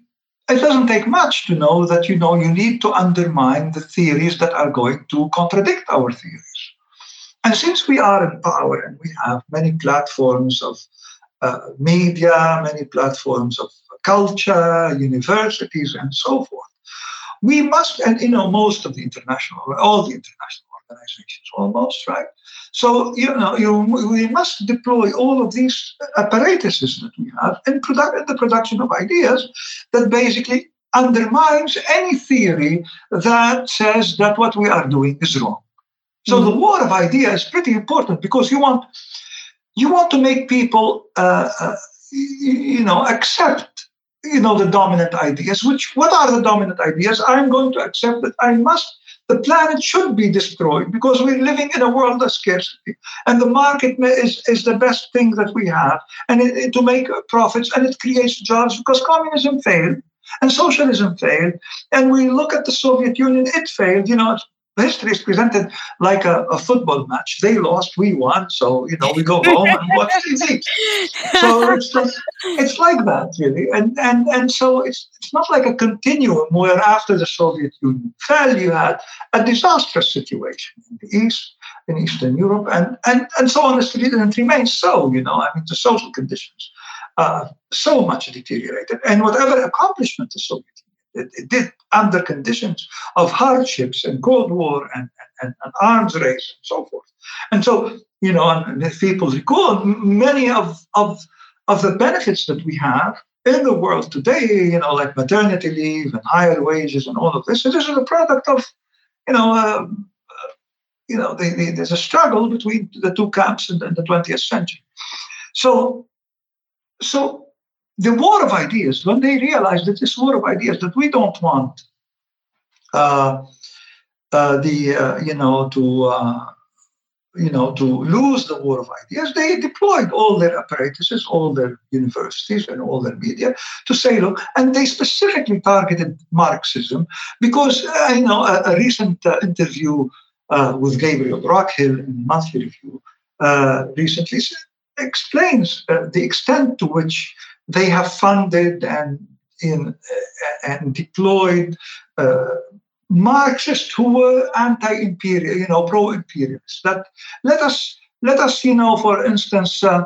it doesn't take much to know that, you know, you need to undermine the theories that are going to contradict our theories. And since we are in power and we have many platforms of uh, media, many platforms of culture, universities, and so forth, we must, and you know, most of the international, all the international organizations, almost, right? So, you know, you, we must deploy all of these apparatuses that we have in, produ- in the production of ideas that basically undermines any theory that says that what we are doing is wrong. So mm-hmm. the war of ideas is pretty important because you want you want to make people, uh, uh, you know, accept, you know, the dominant ideas. Which what are the dominant ideas? I'm going to accept that I must. The planet should be destroyed because we're living in a world of scarcity, and the market is, is the best thing that we have, and it, it, to make profits, and it creates jobs because communism failed and socialism failed, and we look at the Soviet Union, it failed. You know, history is presented like a, a football match. They lost, we won, so you know we go home and watch T V. So it's like, it's like that really, and and and so it's it's not like a continuum where after the Soviet Union fell, you had a disastrous situation in the East, in Eastern Europe, and and and so on. And it remains so. You know, I mean, the social conditions uh, so much deteriorated, and whatever accomplishment the Soviet It, it did under conditions of hardships and Cold War and, and, and arms race and so forth. And so, you know, and if people recall many of, of, of the benefits that we have in the world today, you know, like maternity leave and higher wages and all of this, so this is a product of, you know, uh, uh, you know, the, the, there's a struggle between the two camps in, in the twentieth century. So, so, the war of ideas, when they realize that this war of ideas, that we don't want uh, uh, the, uh, you know, to, uh, you know, to lose the war of ideas, they deployed all their apparatuses, all their universities and all their media to say, look, and they specifically targeted Marxism because, uh, you know, a, a recent uh, interview uh, with Gabriel Rockhill in Monthly Review uh, recently explains uh, the extent to which they have funded and in uh, and deployed uh, Marxists who were anti-imperial, you know, pro-imperialists. That let us let us, you know, for instance, uh,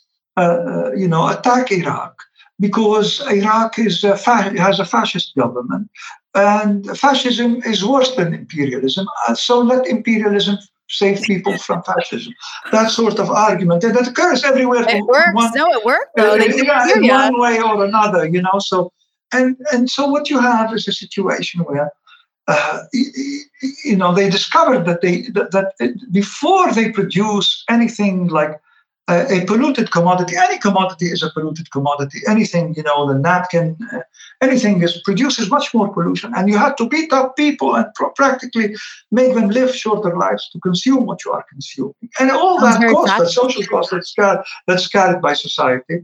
uh, you know, attack Iraq because Iraq is a fa- has a fascist government, and fascism is worse than imperialism. Uh, so let imperialism save people from fascism. That sort of argument that occurs everywhere.
It works. One, no, it worked. Though.
Uh, yeah, in one way or another, you know. So, and and so what you have is a situation where, uh, you know, they discovered that they that, that before they produce anything like a, a polluted commodity, any commodity is a polluted commodity. Anything, you know, the napkin, uh, anything is produces much more pollution, and you have to beat up people and pro- practically make them live shorter lives to consume what you are consuming, and all that cost, the social cost that's carried, that's carried by society.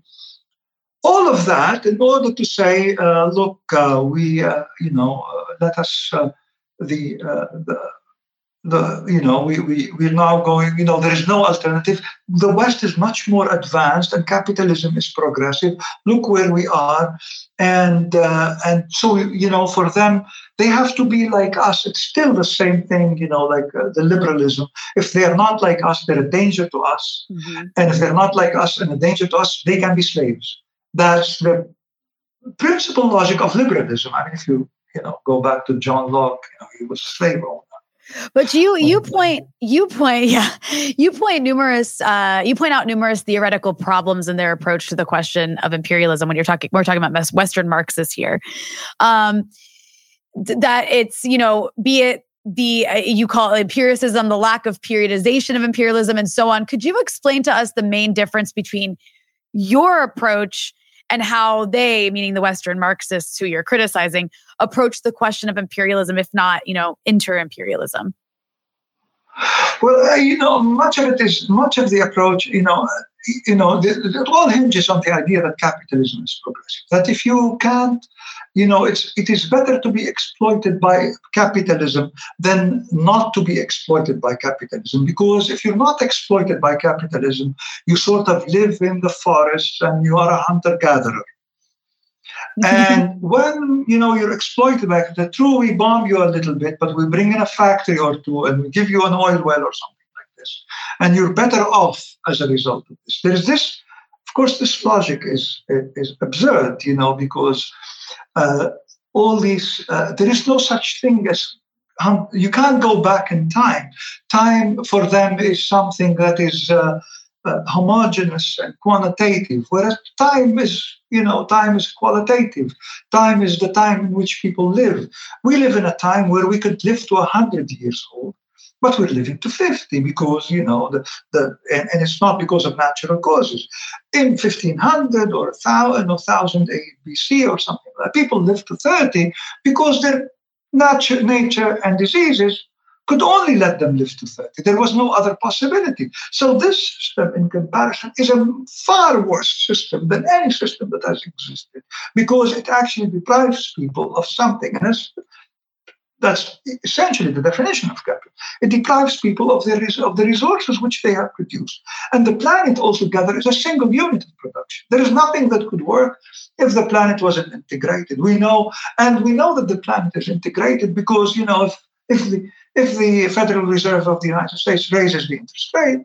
All of that in order to say, uh, look, uh, we, uh, you know, uh, let us uh, the uh, the. The you know we we we're now going, you know, there is no alternative. The West is much more advanced and capitalism is progressive. Look where we are, and uh, and so, you know, for them they have to be like us. It's still the same thing, you know, like uh, the liberalism. If they are not like us, they're a danger to us, mm-hmm. and if they're not like us and a danger to us, they can be slaves. That's the principal logic of liberalism. I mean, if you you know go back to John Locke, you know, he was a slave owner.
But you you point you point yeah you point numerous uh, you point out numerous theoretical problems in their approach to the question of imperialism when you're talking we're talking about Western Marxists here, um, th- that it's, you know, be it the uh, you call it empiricism, the lack of periodization of imperialism, and so on. Could you explain to us the main difference between your approach and how they, meaning the Western Marxists who you're criticizing, approach the question of imperialism, if not, you know, inter-imperialism?
Well, uh, you know, much of it is much of the approach. You know, you know, the, the, it all hinges on the idea that capitalism is progressive. That if you can't, you know, it's it is better to be exploited by capitalism than not to be exploited by capitalism. Because if you're not exploited by capitalism, you sort of live in the forest and you are a hunter-gatherer. And when you know, you're exploited by it. True, we bomb you a little bit, but we bring in a factory or two and we give you an oil well or something like this. And you're better off as a result of this. There's this, of course, this logic is, is absurd, you know, because uh, all these, uh, there is no such thing as, um, you can't go back in time. Time for them is something that is uh, uh, homogeneous and quantitative, whereas time is, you know, time is qualitative. Time is the time in which people live. We live in a time where we could live to one hundred years old, but we're living to fifty because, you know, the, the and, and it's not because of natural causes. In fifteen hundred or one thousand or one thousand B C or something like that, people lived to thirty because their nature, nature and diseases could only let them live to thirty. There was no other possibility. So this system, in comparison, is a far worse system than any system that has existed because it actually deprives people of something. And that's, that's essentially the definition of capital. It deprives people of, their, of the resources which they have produced. And the planet altogether is a single unit of production. There is nothing that could work if the planet wasn't integrated. We know, and we know that the planet is integrated because, you know, if, if the If the Federal Reserve of the United States raises the interest rate,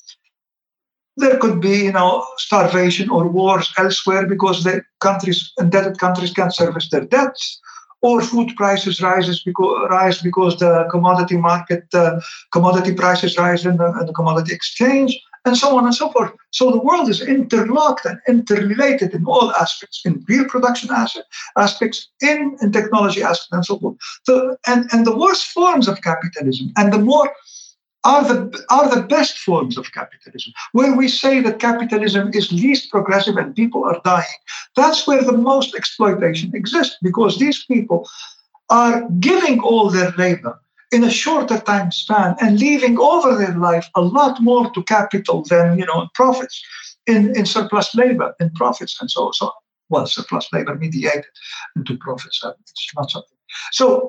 there could be, you know, starvation or wars elsewhere because the countries, indebted countries, can't service their debts, or food prices rises because rise because the commodity market, uh, commodity prices rise in the, in the commodity exchange, and so on and so forth. So the world is interlocked and interrelated in all aspects, in real production asset, aspects, in, in technology aspects, and so forth. So, and, and the worst forms of capitalism, and the more are the are the best forms of capitalism, where we say that capitalism is least progressive and people are dying. That's where the most exploitation exists, because these people are giving all their labor in a shorter time span and leaving over their life a lot more to capital than, you know, profits, in, in surplus labor, in profits, and so so. Well, surplus labor mediated into profits. It's not something. So,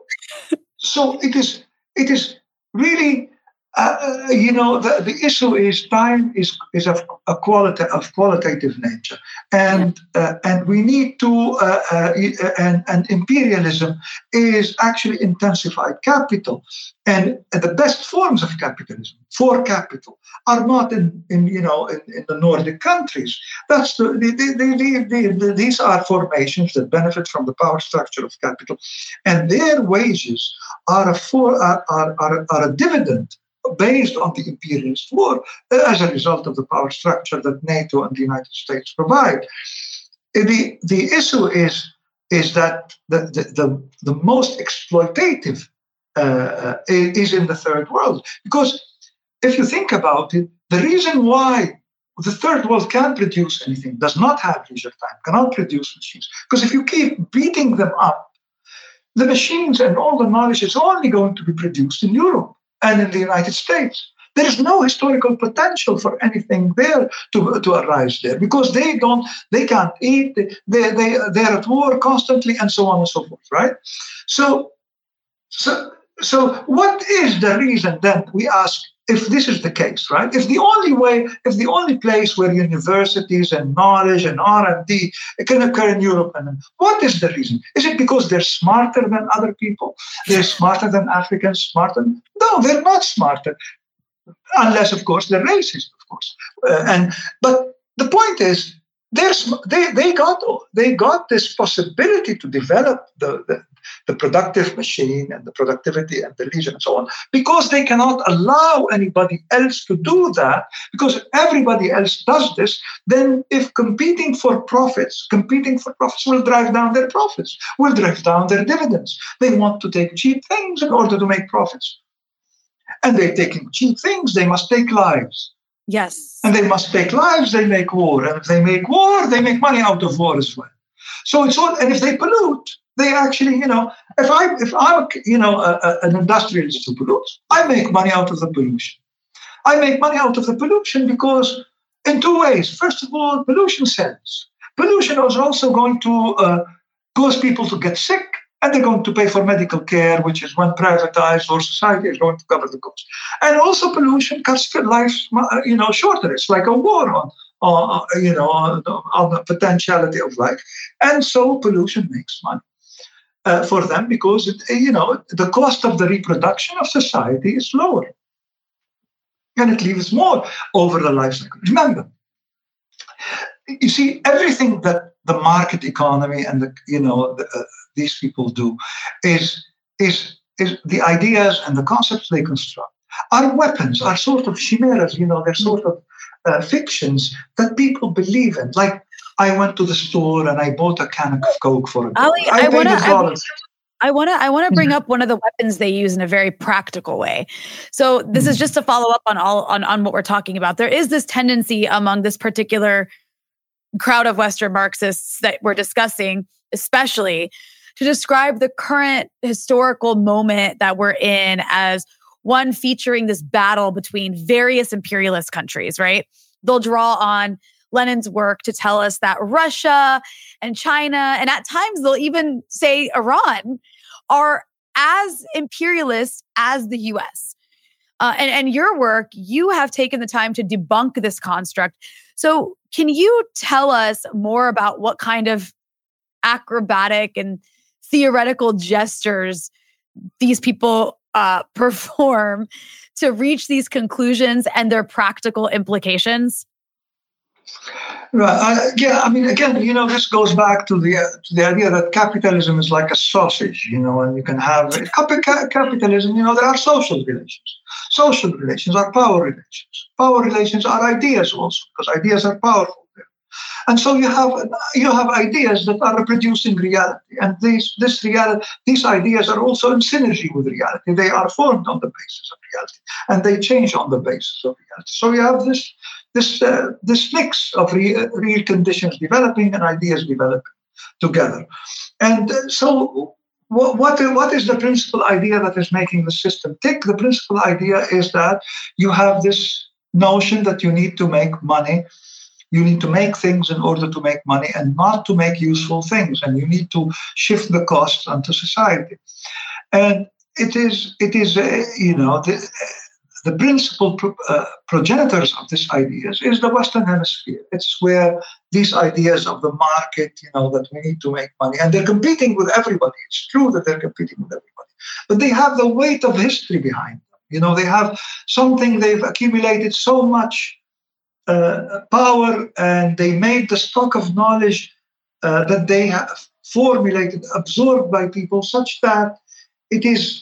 so it is. It is really. Uh, you know, the, the issue is time is is of a quality of qualitative nature, and uh, and we need to uh, uh, and and imperialism is actually intensified capital, and, and the best forms of capitalism for capital are not in, in you know in, in the Nordic countries. That's the, the, the, the, the, these are formations that benefit from the power structure of capital, and their wages are a for are are, are, are a dividend based on the imperialist war as a result of the power structure that NATO and the United States provide. The, the issue is, is that the, the, the, the most exploitative uh, is in the third world. Because if you think about it, the reason why the third world can't produce anything, does not have leisure time, cannot produce machines, because if you keep beating them up, the machines and all the knowledge is only going to be produced in Europe and in the United States. There is no historical potential for anything there to, to arise there, because they don't, they can't eat, they, they, they, they're at war constantly, and so on and so forth, right? So, so, so what is the reason then, we ask, if this is the case, right? If the only way, if the only place where universities and knowledge and R and D can occur in Europe, and what is the reason? Is it because they're smarter than other people? They're smarter than Africans, smarter? No, they're not smarter, unless, of course, they're racist, of course. Uh, and but the point is, there's they they got they got this possibility to develop the, the the productive machine and the productivity and the leisure and so on, because they cannot allow anybody else to do that, because if everybody else does this, then if competing for profits, competing for profits will drive down their profits, will drive down their dividends. They want to take cheap things in order to make profits. And they're taking cheap things, they must take lives.
Yes.
And they must take lives, they make war. And if they make war, they make money out of war as well. So it's all, and if they pollute, they actually, you know, if I, if I'm, you know, a, a, an industrialist who pollutes, I make money out of the pollution. I make money out of the pollution because in two ways. First of all, pollution sells. Pollution is also going to uh, cause people to get sick, and they're going to pay for medical care, which is when privatized, or society is going to cover the cost. And also pollution cuts life, you know, shorter. It's like a war on, uh, you know, on, on the potentiality of life. And so pollution makes money. uh, for them because, it, you know, the cost of the reproduction of society is lower. And it leaves more over the life cycle. Remember, you see, everything that the market economy and the, you know, the, uh, these people do is, is, is the ideas and the concepts they construct are weapons, are sort of chimeras, you know, they're sort of uh, fictions that people believe in. Like, I went to the store and I bought a can of Coke for a dollar.
Ali, I, I want to I want to I want to bring up one of the weapons they use in a very practical way. So this mm. is just to follow up on all on, on what we're talking about. There is this tendency among this particular crowd of Western Marxists that we're discussing, especially, to describe the current historical moment that we're in as one featuring this battle between various imperialist countries, right? They'll draw on Lenin's work to tell us that Russia and China, and at times they'll even say Iran, are as imperialist as the U S. Uh, and, and your work, you have taken the time to debunk this construct. So can you tell us more about what kind of acrobatic and theoretical gestures these people uh, perform to reach these conclusions and their practical implications?
Right. Uh, yeah. I mean, again, you know, this goes back to the uh, to the idea that capitalism is like a sausage, you know, and you can have capitalism. You know, there are social relations. Social relations are power relations. Power relations are ideas also, because ideas are powerful. And so you have you have ideas that are reproducing reality, and these this reality these ideas are also in synergy with reality. They are formed on the basis of reality, and they change on the basis of reality. So you have this this uh, this mix of re- real conditions developing and ideas developing together. And uh, so what, what what is the principal idea that is making the system tick? The principal idea is that you have this notion that you need to make money. You need to make things in order to make money and not to make useful things. And you need to shift the costs onto society. And it is, it is, uh, you know, the, the principal pro- uh, progenitors of these ideas is the Western Hemisphere. It's where these ideas of the market, you know, that we need to make money, and they're competing with everybody. It's true that they're competing with everybody, but they have the weight of history behind them. You know, they have something they've accumulated so much Uh, power, and they made the stock of knowledge uh, that they have formulated, absorbed by people, such that it is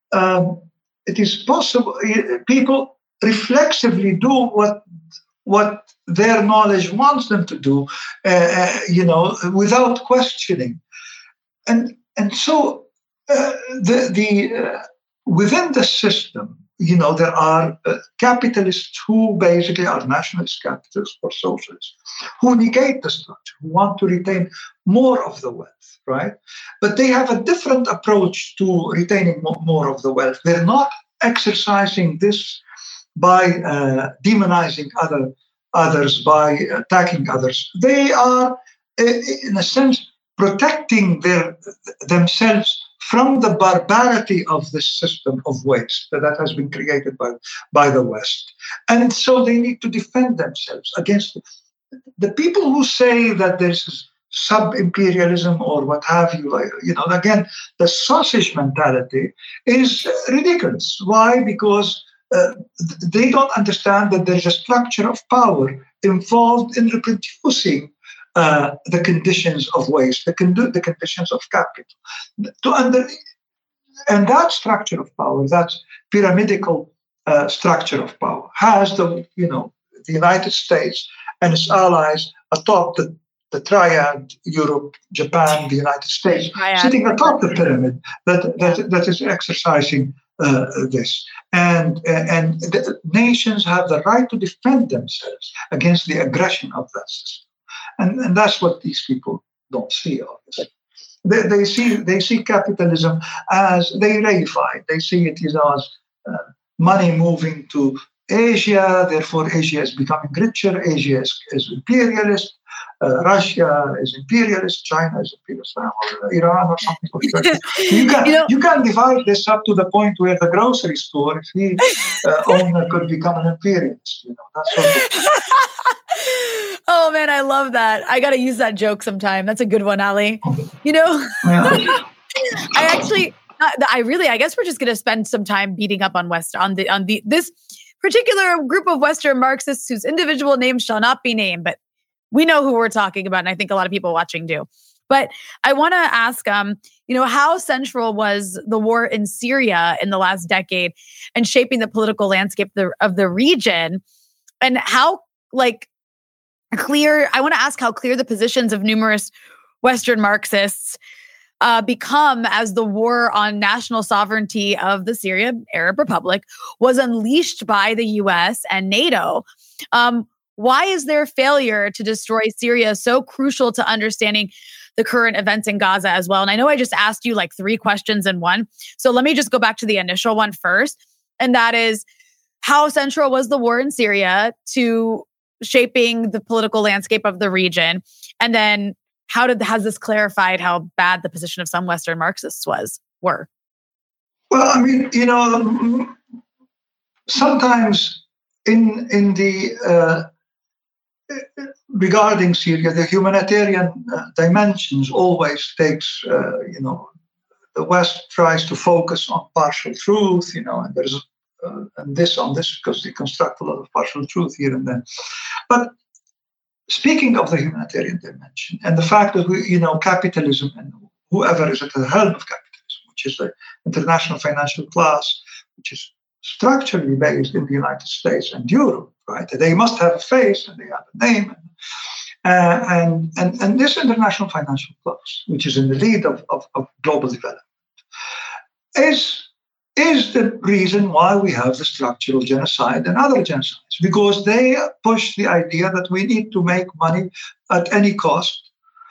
um, it is possible. People reflexively do what what their knowledge wants them to do, uh, you know, without questioning, and and so uh, the the uh, within the system. You know, there are uh, capitalists who basically are nationalist capitalists or socialists who negate the structure, who want to retain more of the wealth, right? But they have a different approach to retaining mo- more of the wealth. They're not exercising this by uh, demonizing other others, by attacking others. They are, in a sense, protecting their themselves from the barbarity of this system of waste that has been created by, by the West. And so they need to defend themselves against it. The people who say that this is sub-imperialism or what have you, you know, again, the sausage mentality is ridiculous. Why? Because uh, they don't understand that there's a structure of power involved in reproducing Uh, the conditions of waste, the, con- the conditions of capital. To under- and that structure of power, that pyramidical uh, structure of power, has the, you know, the United States and its allies atop the, the triad, Europe, Japan, the United States, triad. Sitting atop the pyramid that, that, that is exercising uh, this. And, and the nations have the right to defend themselves against the aggression of that system. And, and that's what these people don't see, obviously. They, they see they see capitalism as, they reify it. They see it as uh, money moving to Asia, therefore Asia is becoming richer, Asia is, is imperialist, uh, Russia is imperialist, China is imperialist, or Iran or something like that. You can, you know, you can divide this up to the point where the grocery store, if the uh, owner could become an imperialist, you know, that sort of thing.
Oh man, I love that. I got to use that joke sometime. That's a good one, Ali. You know, actually, uh, I really, I guess we're just going to spend some time beating up on West on the on the this particular group of Western Marxists whose individual names shall not be named, but we know who we're talking about, and I think a lot of people watching do. But I want to ask, um, you know, how central was the war in Syria in the last decade and shaping the political landscape of the, of the region, and how like clear? I want to ask how clear the positions of numerous Western Marxists uh, become as the war on national sovereignty of the Syrian Arab Republic was unleashed by the U S and NATO. Um, why is their failure to destroy Syria so crucial to understanding the current events in Gaza as well? And I know I just asked you like three questions in one. So let me just go back to the initial one first. And that is, how central was the war in Syria to shaping the political landscape of the region? And then how did has this clarified how bad the position of some Western Marxists was were?
Well, I mean, you know, sometimes in in the uh, regarding Syria, the humanitarian uh, dimensions always takes, uh, you know, the West tries to focus on partial truth, you know, and there's uh, and this on this because they construct a lot of partial truth here and there. But speaking of the humanitarian dimension and the fact that we, you know, capitalism and whoever is at the helm of capitalism, which is the international financial class, which is structurally based in the United States and Europe, right? They must have a face and they have a name. Uh, and, and, and this international financial class, which is in the lead of, of, of global development, is, is the reason why we have the structural genocide and other genocides, because they push the idea that we need to make money at any cost.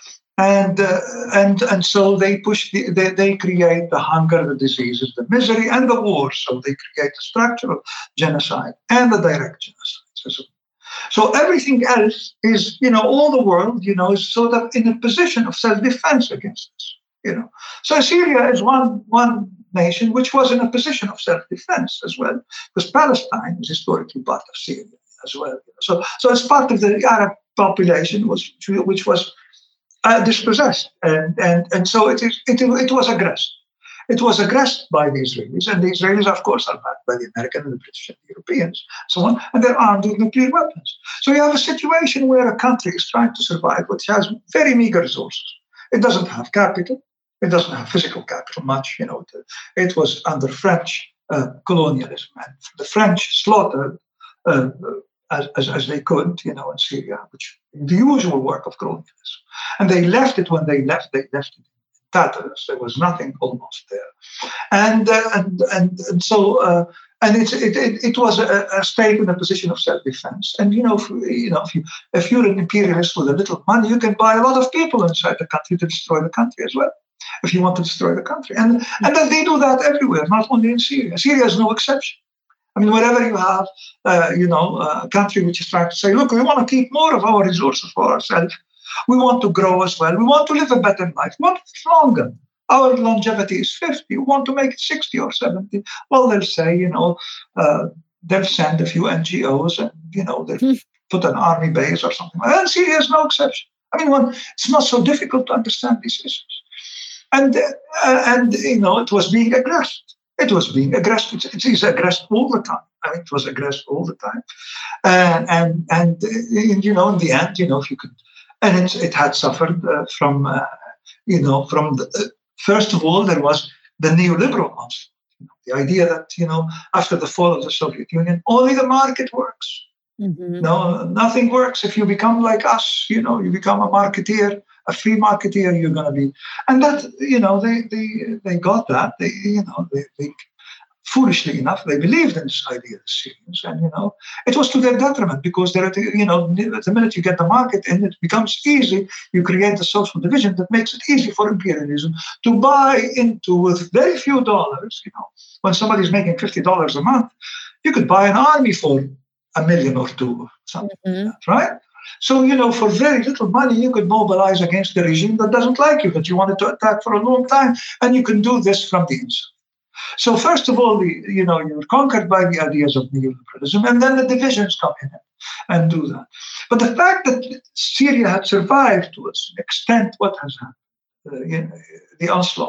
And uh, and and so they push the, they, they create the hunger, the diseases, the misery, and the war. So they create the structural genocide and the direct genocide. So everything else is, you know, all the world, you know, is sort of in a position of self-defense against this, you know. So Syria is one one nation which was in a position of self-defense as well, because Palestine is historically part of Syria as well. So so it's part of the Arab population was which was Uh, dispossessed, and and and so it is. It, it was aggressed. It was aggressed by the Israelis, and the Israelis, of course, are backed by the Americans and the British and the Europeans, so on, and they're armed with nuclear weapons. So you have a situation where a country is trying to survive, which has very meager resources. It doesn't have capital. It doesn't have physical capital much. You know, it, it was under French uh, colonialism, and the French slaughtered. Uh, As, as, as they could, you know, in Syria, which the usual work of colonialism. And they left it when they left, they left it in tatters. There was nothing almost there. And uh, and, and and so uh, and it's, it, it it was a, a state in a position of self-defense. And you know, if, you know, if you if you're an imperialist with a little money, you can buy a lot of people inside the country to destroy the country as well, if you want to destroy the country. And and then they do that everywhere, not only in Syria. Syria is no exception. I mean, wherever you have, uh, you know, a country which is trying to say, look, we want to keep more of our resources for ourselves. We want to grow as well. We want to live a better life. We want to live longer. Our longevity is fifty. We want to make it sixty or seventy. Well, they'll say, you know, uh, they'll send a few N G Os and, you know, they'll put an army base or something. And Syria is no exception. I mean, one, it's not so difficult to understand these issues. And, uh, and you know, it was being aggressed. It was being aggressed. It is aggressed all the time. I mean, it was aggressed all the time, and and and you know, in the end, you know, if you could, and it, it had suffered uh, from, uh, you know, from the, uh, first of all, there was the neoliberal onslaught. You know, the idea that, you know, after the fall of the Soviet Union, only the market works. Mm-hmm. No, nothing works if you become like us. You know, you become a marketeer. A free marketeer, you're going to be, and that, you know, they they they got that. They, you know, they, they foolishly enough, they believed in this idea, the Syrians, and you know, it was to their detriment because they're, you know, the minute you get the market in, it becomes easy. You create the social division that makes it easy for imperialism to buy into with very few dollars. You know, when somebody's making fifty dollars a month, you could buy an army for a million or two, or something mm-hmm. like that, right? So, you know, for very little money, you could mobilize against the regime that doesn't like you, that you wanted to attack for a long time, and you can do this from the inside. So, first of all, the, you know, you're conquered by the ideas of neoliberalism, and then the divisions come in and do that. But the fact that Syria had survived to an extent, what has happened, uh, you know, the onslaught,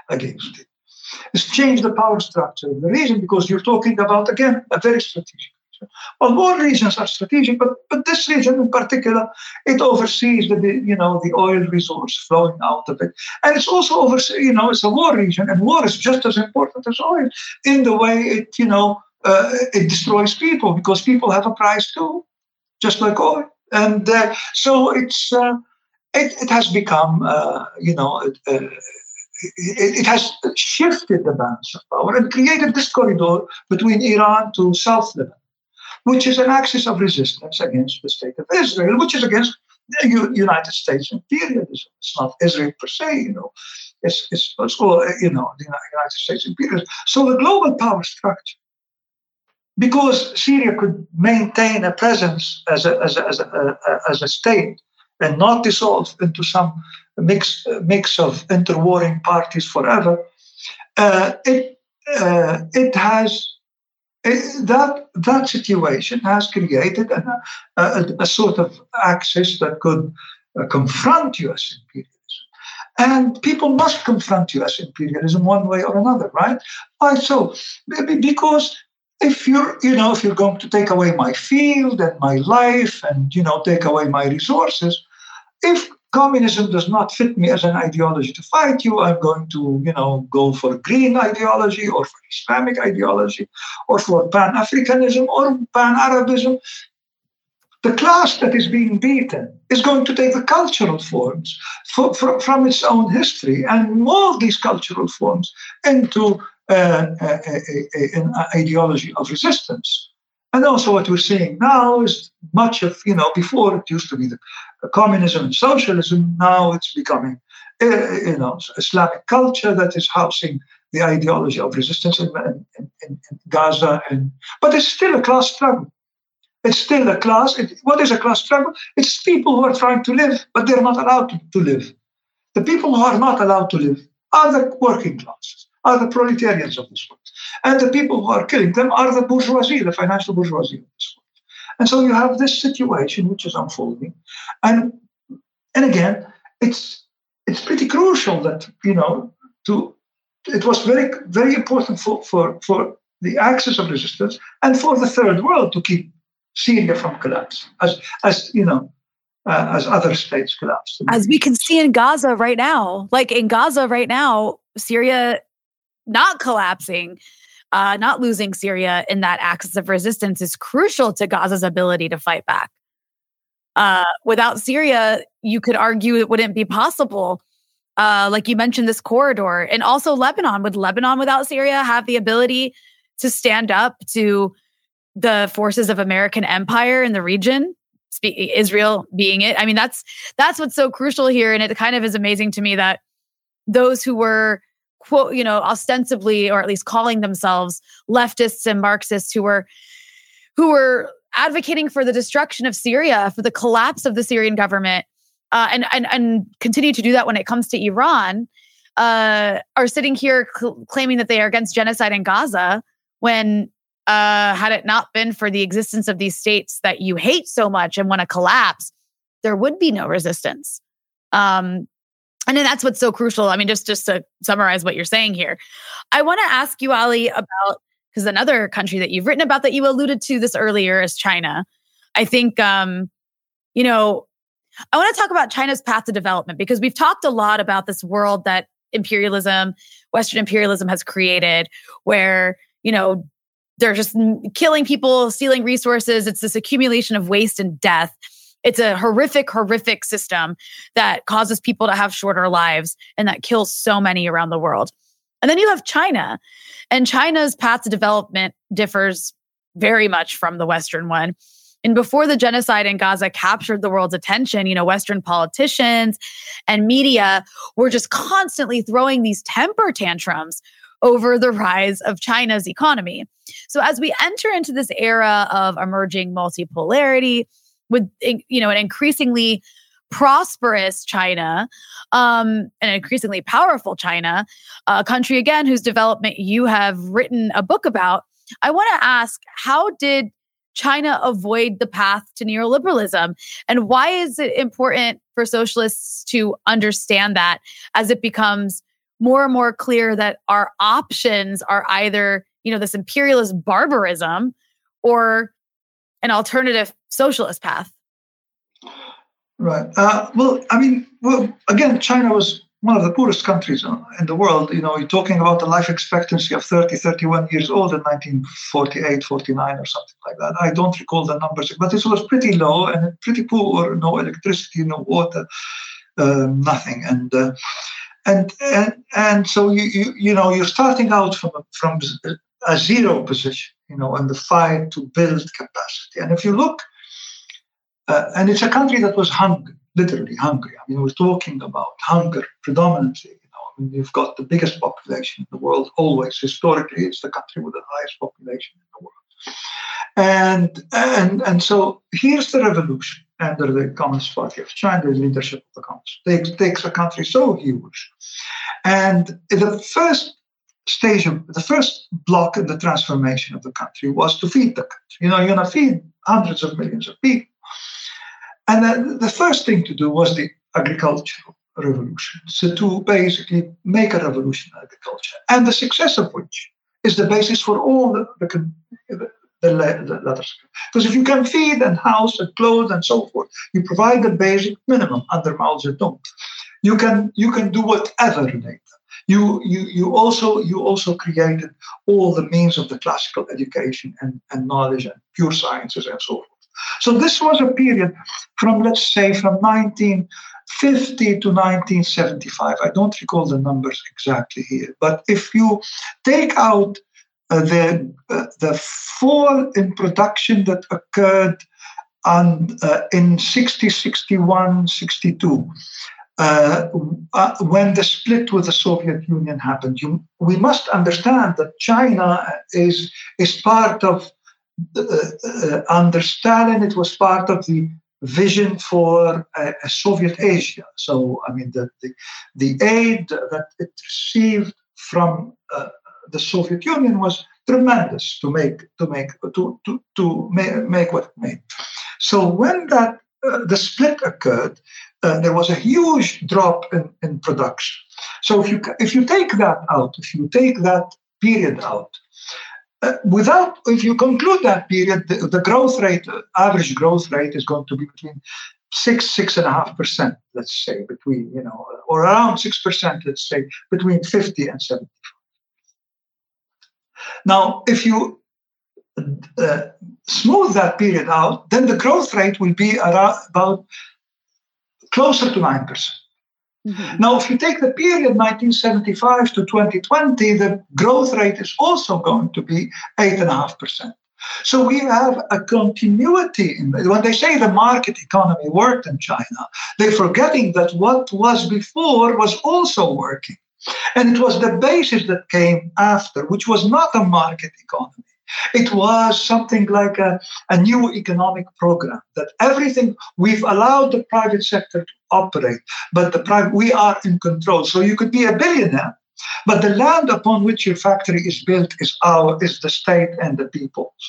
against it. It's changed the power structure of the region because you're talking about, again, a very strategic region. Well, all regions are strategic, but, but this region in particular, it oversees the, you know, the oil resource flowing out of it. And it's also oversees, you know, it's a war region, and war is just as important as oil in the way it, you know, uh, it destroys people, because people have a price too, just like oil. And uh, so it's uh, it, it has become, uh, you know, uh, It, it has shifted the balance of power and created this corridor between Iran to South Lebanon, which is an axis of resistance against the state of Israel, which is against the U- United States imperialism. It's not Israel per se, you know. It's, it's, it's all, you know, the United States imperialism. So the global power structure, because Syria could maintain a presence as a, as a, as a, as a state and not dissolve into some mix mix of interwarring parties forever, uh, it uh, it has it, that that situation has created a, a, a sort of axis that could uh, confront U S imperialism, and people must confront U S imperialism one way or another, right? Why so? Because if you're you know if you're going to take away my field and my life and you know take away my resources, if communism does not fit me as an ideology to fight you, I'm going to, you know, go for green ideology or for Islamic ideology or for Pan-Africanism or Pan-Arabism. The class that is being beaten is going to take the cultural forms for, for, from its own history and mold these cultural forms into uh, a, a, a, an ideology of resistance. And also what we're seeing now is much of, you know, before it used to be the communism and socialism, now it's becoming, uh, you know, Islamic culture that is housing the ideology of resistance in, in, in, in Gaza. And but it's still a class struggle. It's still a class. It, what is a class struggle? It's people who are trying to live, but they're not allowed to, to live. The people who are not allowed to live are the working classes, are the proletarians of this world. And the people who are killing them are the bourgeoisie, the financial bourgeoisie of this world. And so you have this situation which is unfolding. And and again, it's it's pretty crucial that, you know, to it was very, very important for, for, for the axis of resistance and for the third world to keep Syria from collapse, as as you know, uh, as other states collapsed.
As we can see in Gaza right now, like in Gaza right now, Syria not collapsing, Uh, not losing Syria in that axis of resistance is crucial to Gaza's ability to fight back. Uh, without Syria, you could argue it wouldn't be possible. Uh, like you mentioned, this corridor. And also Lebanon. Would Lebanon without Syria have the ability to stand up to the forces of American empire in the region? Spe- Israel being it. I mean, that's that's what's so crucial here. And it kind of is amazing to me that those who were quote, you know, ostensibly, or at least calling themselves leftists and Marxists who were who were advocating for the destruction of Syria, for the collapse of the Syrian government, uh, and, and and continue to do that when it comes to Iran, uh, are sitting here cl- claiming that they are against genocide in Gaza, when uh, had it not been for the existence of these states that you hate so much and want to collapse, there would be no resistance. Um, And then that's what's so crucial. I mean, just, just to summarize what you're saying here, I want to ask you, Ali, about, because another country that you've written about that you alluded to this earlier is China. I think, um, you know, I want to talk about China's path to development, because we've talked a lot about this world that imperialism, Western imperialism has created, where, you know, they're just killing people, stealing resources. It's this accumulation of waste and death. It's a horrific, horrific system that causes people to have shorter lives and that kills so many around the world. And then you have China, and China's path to development differs very much from the Western one. And before the genocide in Gaza captured the world's attention, you know, Western politicians and media were just constantly throwing these temper tantrums over the rise of China's economy. So as we enter into this era of emerging multipolarity, with, you know, an increasingly prosperous China, um, an increasingly powerful China, a country, again, whose development you have written a book about, I want to ask, how did China avoid the path to neoliberalism? And why is it important for socialists to understand that as it becomes more and more clear that our options are either, you know, this imperialist barbarism or an alternative socialist path.
Right. Uh, well, I mean, well, again, China was one of the poorest countries in the world. You know, you're talking about a life expectancy of thirty, thirty-one years old in nineteen forty-eight, forty-nine or something like that. I don't recall the numbers, but it was pretty low and pretty poor, no electricity, no water, uh, nothing. And, uh, and, and, and so, you, you, you know, you're starting out from a, from a zero position, you know, and the fight to build capacity. And if you look, uh, and it's a country that was hungry. Literally hungry. I mean, we're talking about hunger predominantly. You know, I mean, you've got the biggest population in the world. Always, historically, it's the country with the highest population in the world. And and and so here's the revolution under the Communist Party of China, the leadership of the Communists. Takes takes a country so huge, and the first stage of the first block in the transformation of the country was to feed the country. You know, you're gonna feed hundreds of millions of people. And then the first thing to do was the agricultural revolution. So to basically make a revolution in agriculture, and the success of which is the basis for all the the, the, the, the letters. Because if you can feed and house and clothe and so forth, you provide the basic minimum under Mao Zedong. You can you can do whatever later. You you you also you also created all the means of the classical education and, and knowledge and pure sciences and so forth. So this was a period from, let's say, from nineteen fifty to nineteen seventy-five. I don't recall the numbers exactly here, but if you take out uh, the uh, the fall in production that occurred on, uh, in sixty, sixty-one, sixty-two, uh, uh, when the split with the Soviet Union happened, you, we must understand that China is is part of Uh, uh, under Stalin, it was part of the vision for a, a Soviet Asia. So, I mean, the the, the aid that it received from uh, the Soviet Union was tremendous to make to make to to to make, make what it made. So, when that uh, the split occurred, uh, there was a huge drop in, in production. So, if you if you take that out, if you take that period out. Uh, without, if you conclude that period, the, the growth rate, uh, average growth rate is going to be between six, six and a half percent, let's say, between, you know, or around six percent, let's say, between fifty and seventy-five. Now, if you uh, smooth that period out, then the growth rate will be around about closer to nine percent. Mm-hmm. Now, if you take the period nineteen seventy-five to twenty twenty, the growth rate is also going to be eight point five percent. So we have a continuity. In the, when they say the market economy worked in China, they're forgetting that what was before was also working. And it was the basis that came after, which was not a market economy. It was something like a, a new economic program that everything we've allowed the private sector to operate, but the private, we are in control. So you could be a billionaire, but the land upon which your factory is built is our, is the state and the people's.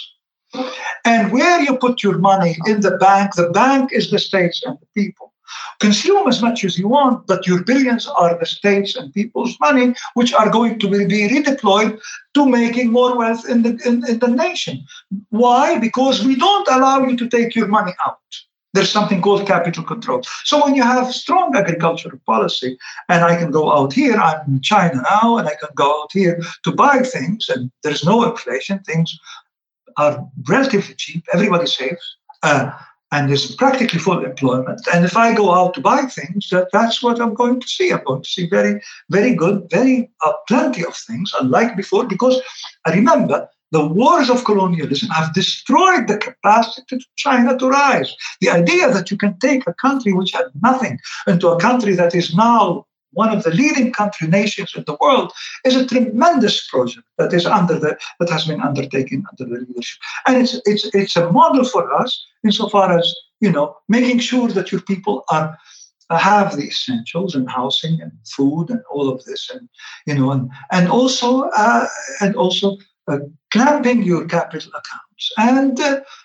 And where you put your money in the bank, the bank is the states and the people. Consume as much as you want, but your billions are the states and people's money, which are going to be redeployed to making more wealth in the in, in the nation. Why? Because we don't allow you to take your money out. There's something called capital control. So when you have strong agricultural policy, and I can go out here, I'm in China now, and I can go out here to buy things, and there's no inflation, things are relatively cheap, everybody saves. Uh, And there's practically full employment. And if I go out to buy things, that, that's what I'm going to see. I'm going to see very, very good, very uh, plenty of things, unlike before, because I remember the wars of colonialism have destroyed the capacity of China to rise. The idea that you can take a country which had nothing into a country that is now one of the leading country nations in the world is a tremendous project that is under the that has been undertaken under the leadership, and it's it's it's a model for us insofar as, you know, making sure that your people are uh, have the essentials and housing and food and all of this, and you know, and and also uh, and also uh, clamping your capital accounts and uh,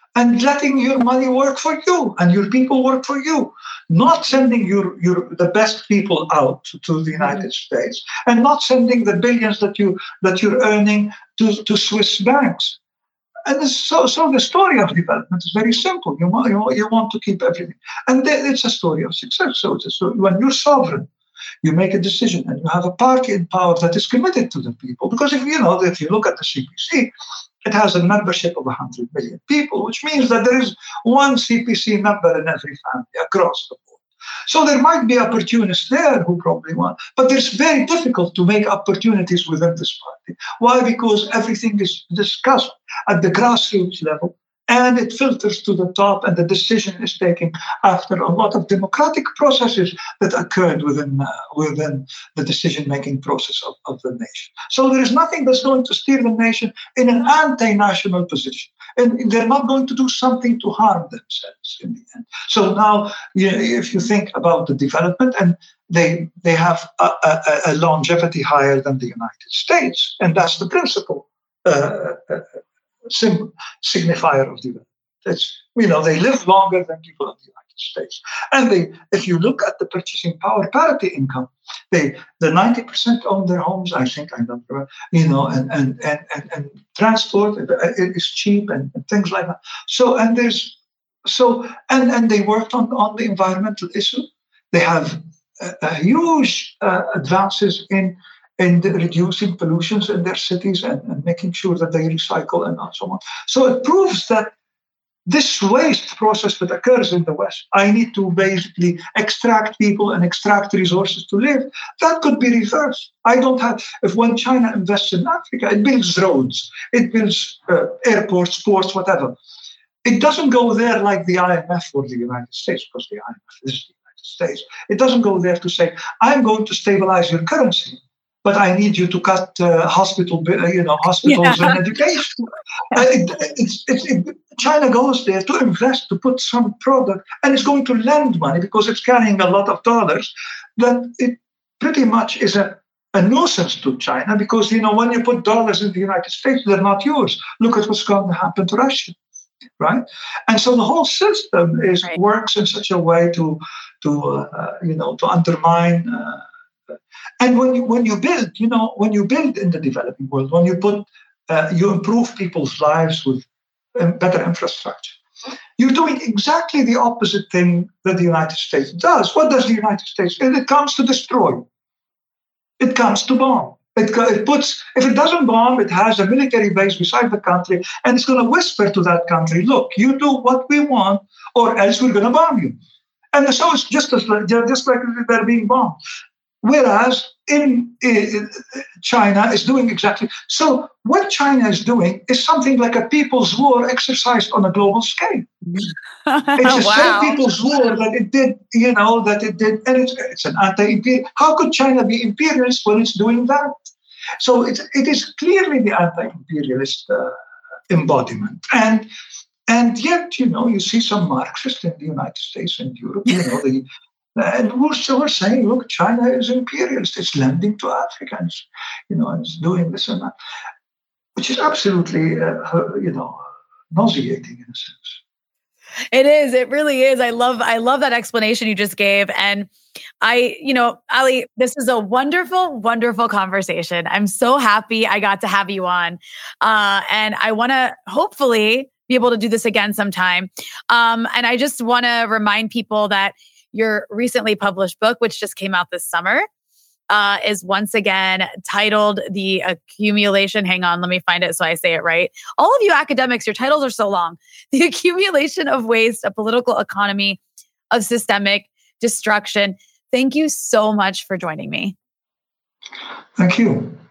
and letting your money work for you and your people work for you, not sending your, your the best people out to, to the United mm-hmm. States, and not sending the billions that you that you're earning to, to Swiss banks. And so, so the story of development is very simple. You want, you, you want to keep everything. And then it's a story of success. So it's a story. When you're sovereign, you make a decision and you have a party in power that is committed to the people. Because if you know, if you look at the C P C, it has a membership of one hundred million people, which means that there is one C P C member in every family across the board. So there might be opportunists there who probably want, but it's very difficult to make opportunities within this party. Why? Because everything is discussed at the grassroots level and it filters to the top, and the decision is taken after a lot of democratic processes that occurred within, uh, within the decision-making process of, of the nation. So there is nothing that's going to steer the nation in an anti-national position. And they're not going to do something to harm themselves in the end. So now, you know, if you think about the development, and they they have a, a, a longevity higher than the United States, and that's the principal uh, uh, sim- signifier of development. It's, you know, they live longer than people in the United States. And they, if you look at the purchasing power parity income, they the ninety percent own their homes, I think, I don't remember, you know, and and and and, and transport it is cheap and, and things like that. So and there's so and and they worked on, on the environmental issue. They have a, a huge uh, advances in in the reducing pollutions in their cities and, and making sure that they recycle and so on. So it proves that this waste process that occurs in the West, I need to basically extract people and extract resources to live. That could be reversed. I don't have, if when China invests in Africa, it builds roads, it builds uh, airports, ports, whatever. It doesn't go there like the I M F or the United States, because the I M F is the United States. It doesn't go there to say, I'm going to stabilize your currency, but I need you to cut uh, hospital, you know, hospitals yeah. and education. Uh, it, it's, it's, it, China goes there to invest, to put some product, and it's going to lend money because it's carrying a lot of dollars. That it pretty much is a, a nuisance to China because, you know, when you put dollars in the United States, they're not yours. Look at what's going to happen to Russia, right? And so the whole system is right. works in such a way to, to uh, you know, to undermine. Uh, And when you when you build, you know, when you build in the developing world, when you put, uh, you improve people's lives with um, better infrastructure, you're doing exactly the opposite thing that the United States does. What does the United States do? It comes to destroy. It comes to bomb. It, it puts, if it doesn't bomb, it has a military base beside the country, and it's going to whisper to that country, look, you do what we want, or else we're going to bomb you. And so it's just as just like they're being bombed. Whereas in, in China is doing exactly so. What China is doing is something like a people's war exercised on a global scale. It's the wow. same people's war that it did, you know, that it did, and it's, it's an anti-imperial. How could China be imperialist when it's doing that? So it it is clearly the anti-imperialist uh, embodiment, and and yet, you know, you see some Marxists in the United States and Europe, you know, the. And we're still saying, look, China is imperialist. It's lending to Africans, you know, and it's doing this and that, which is absolutely, uh, you know, nauseating in a sense.
It is. It really is. I love, I love that explanation you just gave. And I, you know, Ali, this is a wonderful, wonderful conversation. I'm so happy I got to have you on. Uh, and I want to hopefully be able to do this again sometime. Um, and I just want to remind people that your recently published book, which just came out this summer, uh, is once again titled The Accumulation. Hang on, let me find it so I say it right. All of you academics, your titles are so long. The Accumulation of Waste, a Political Economy of Systemic Destruction. Thank you so much for joining me.
Thank you.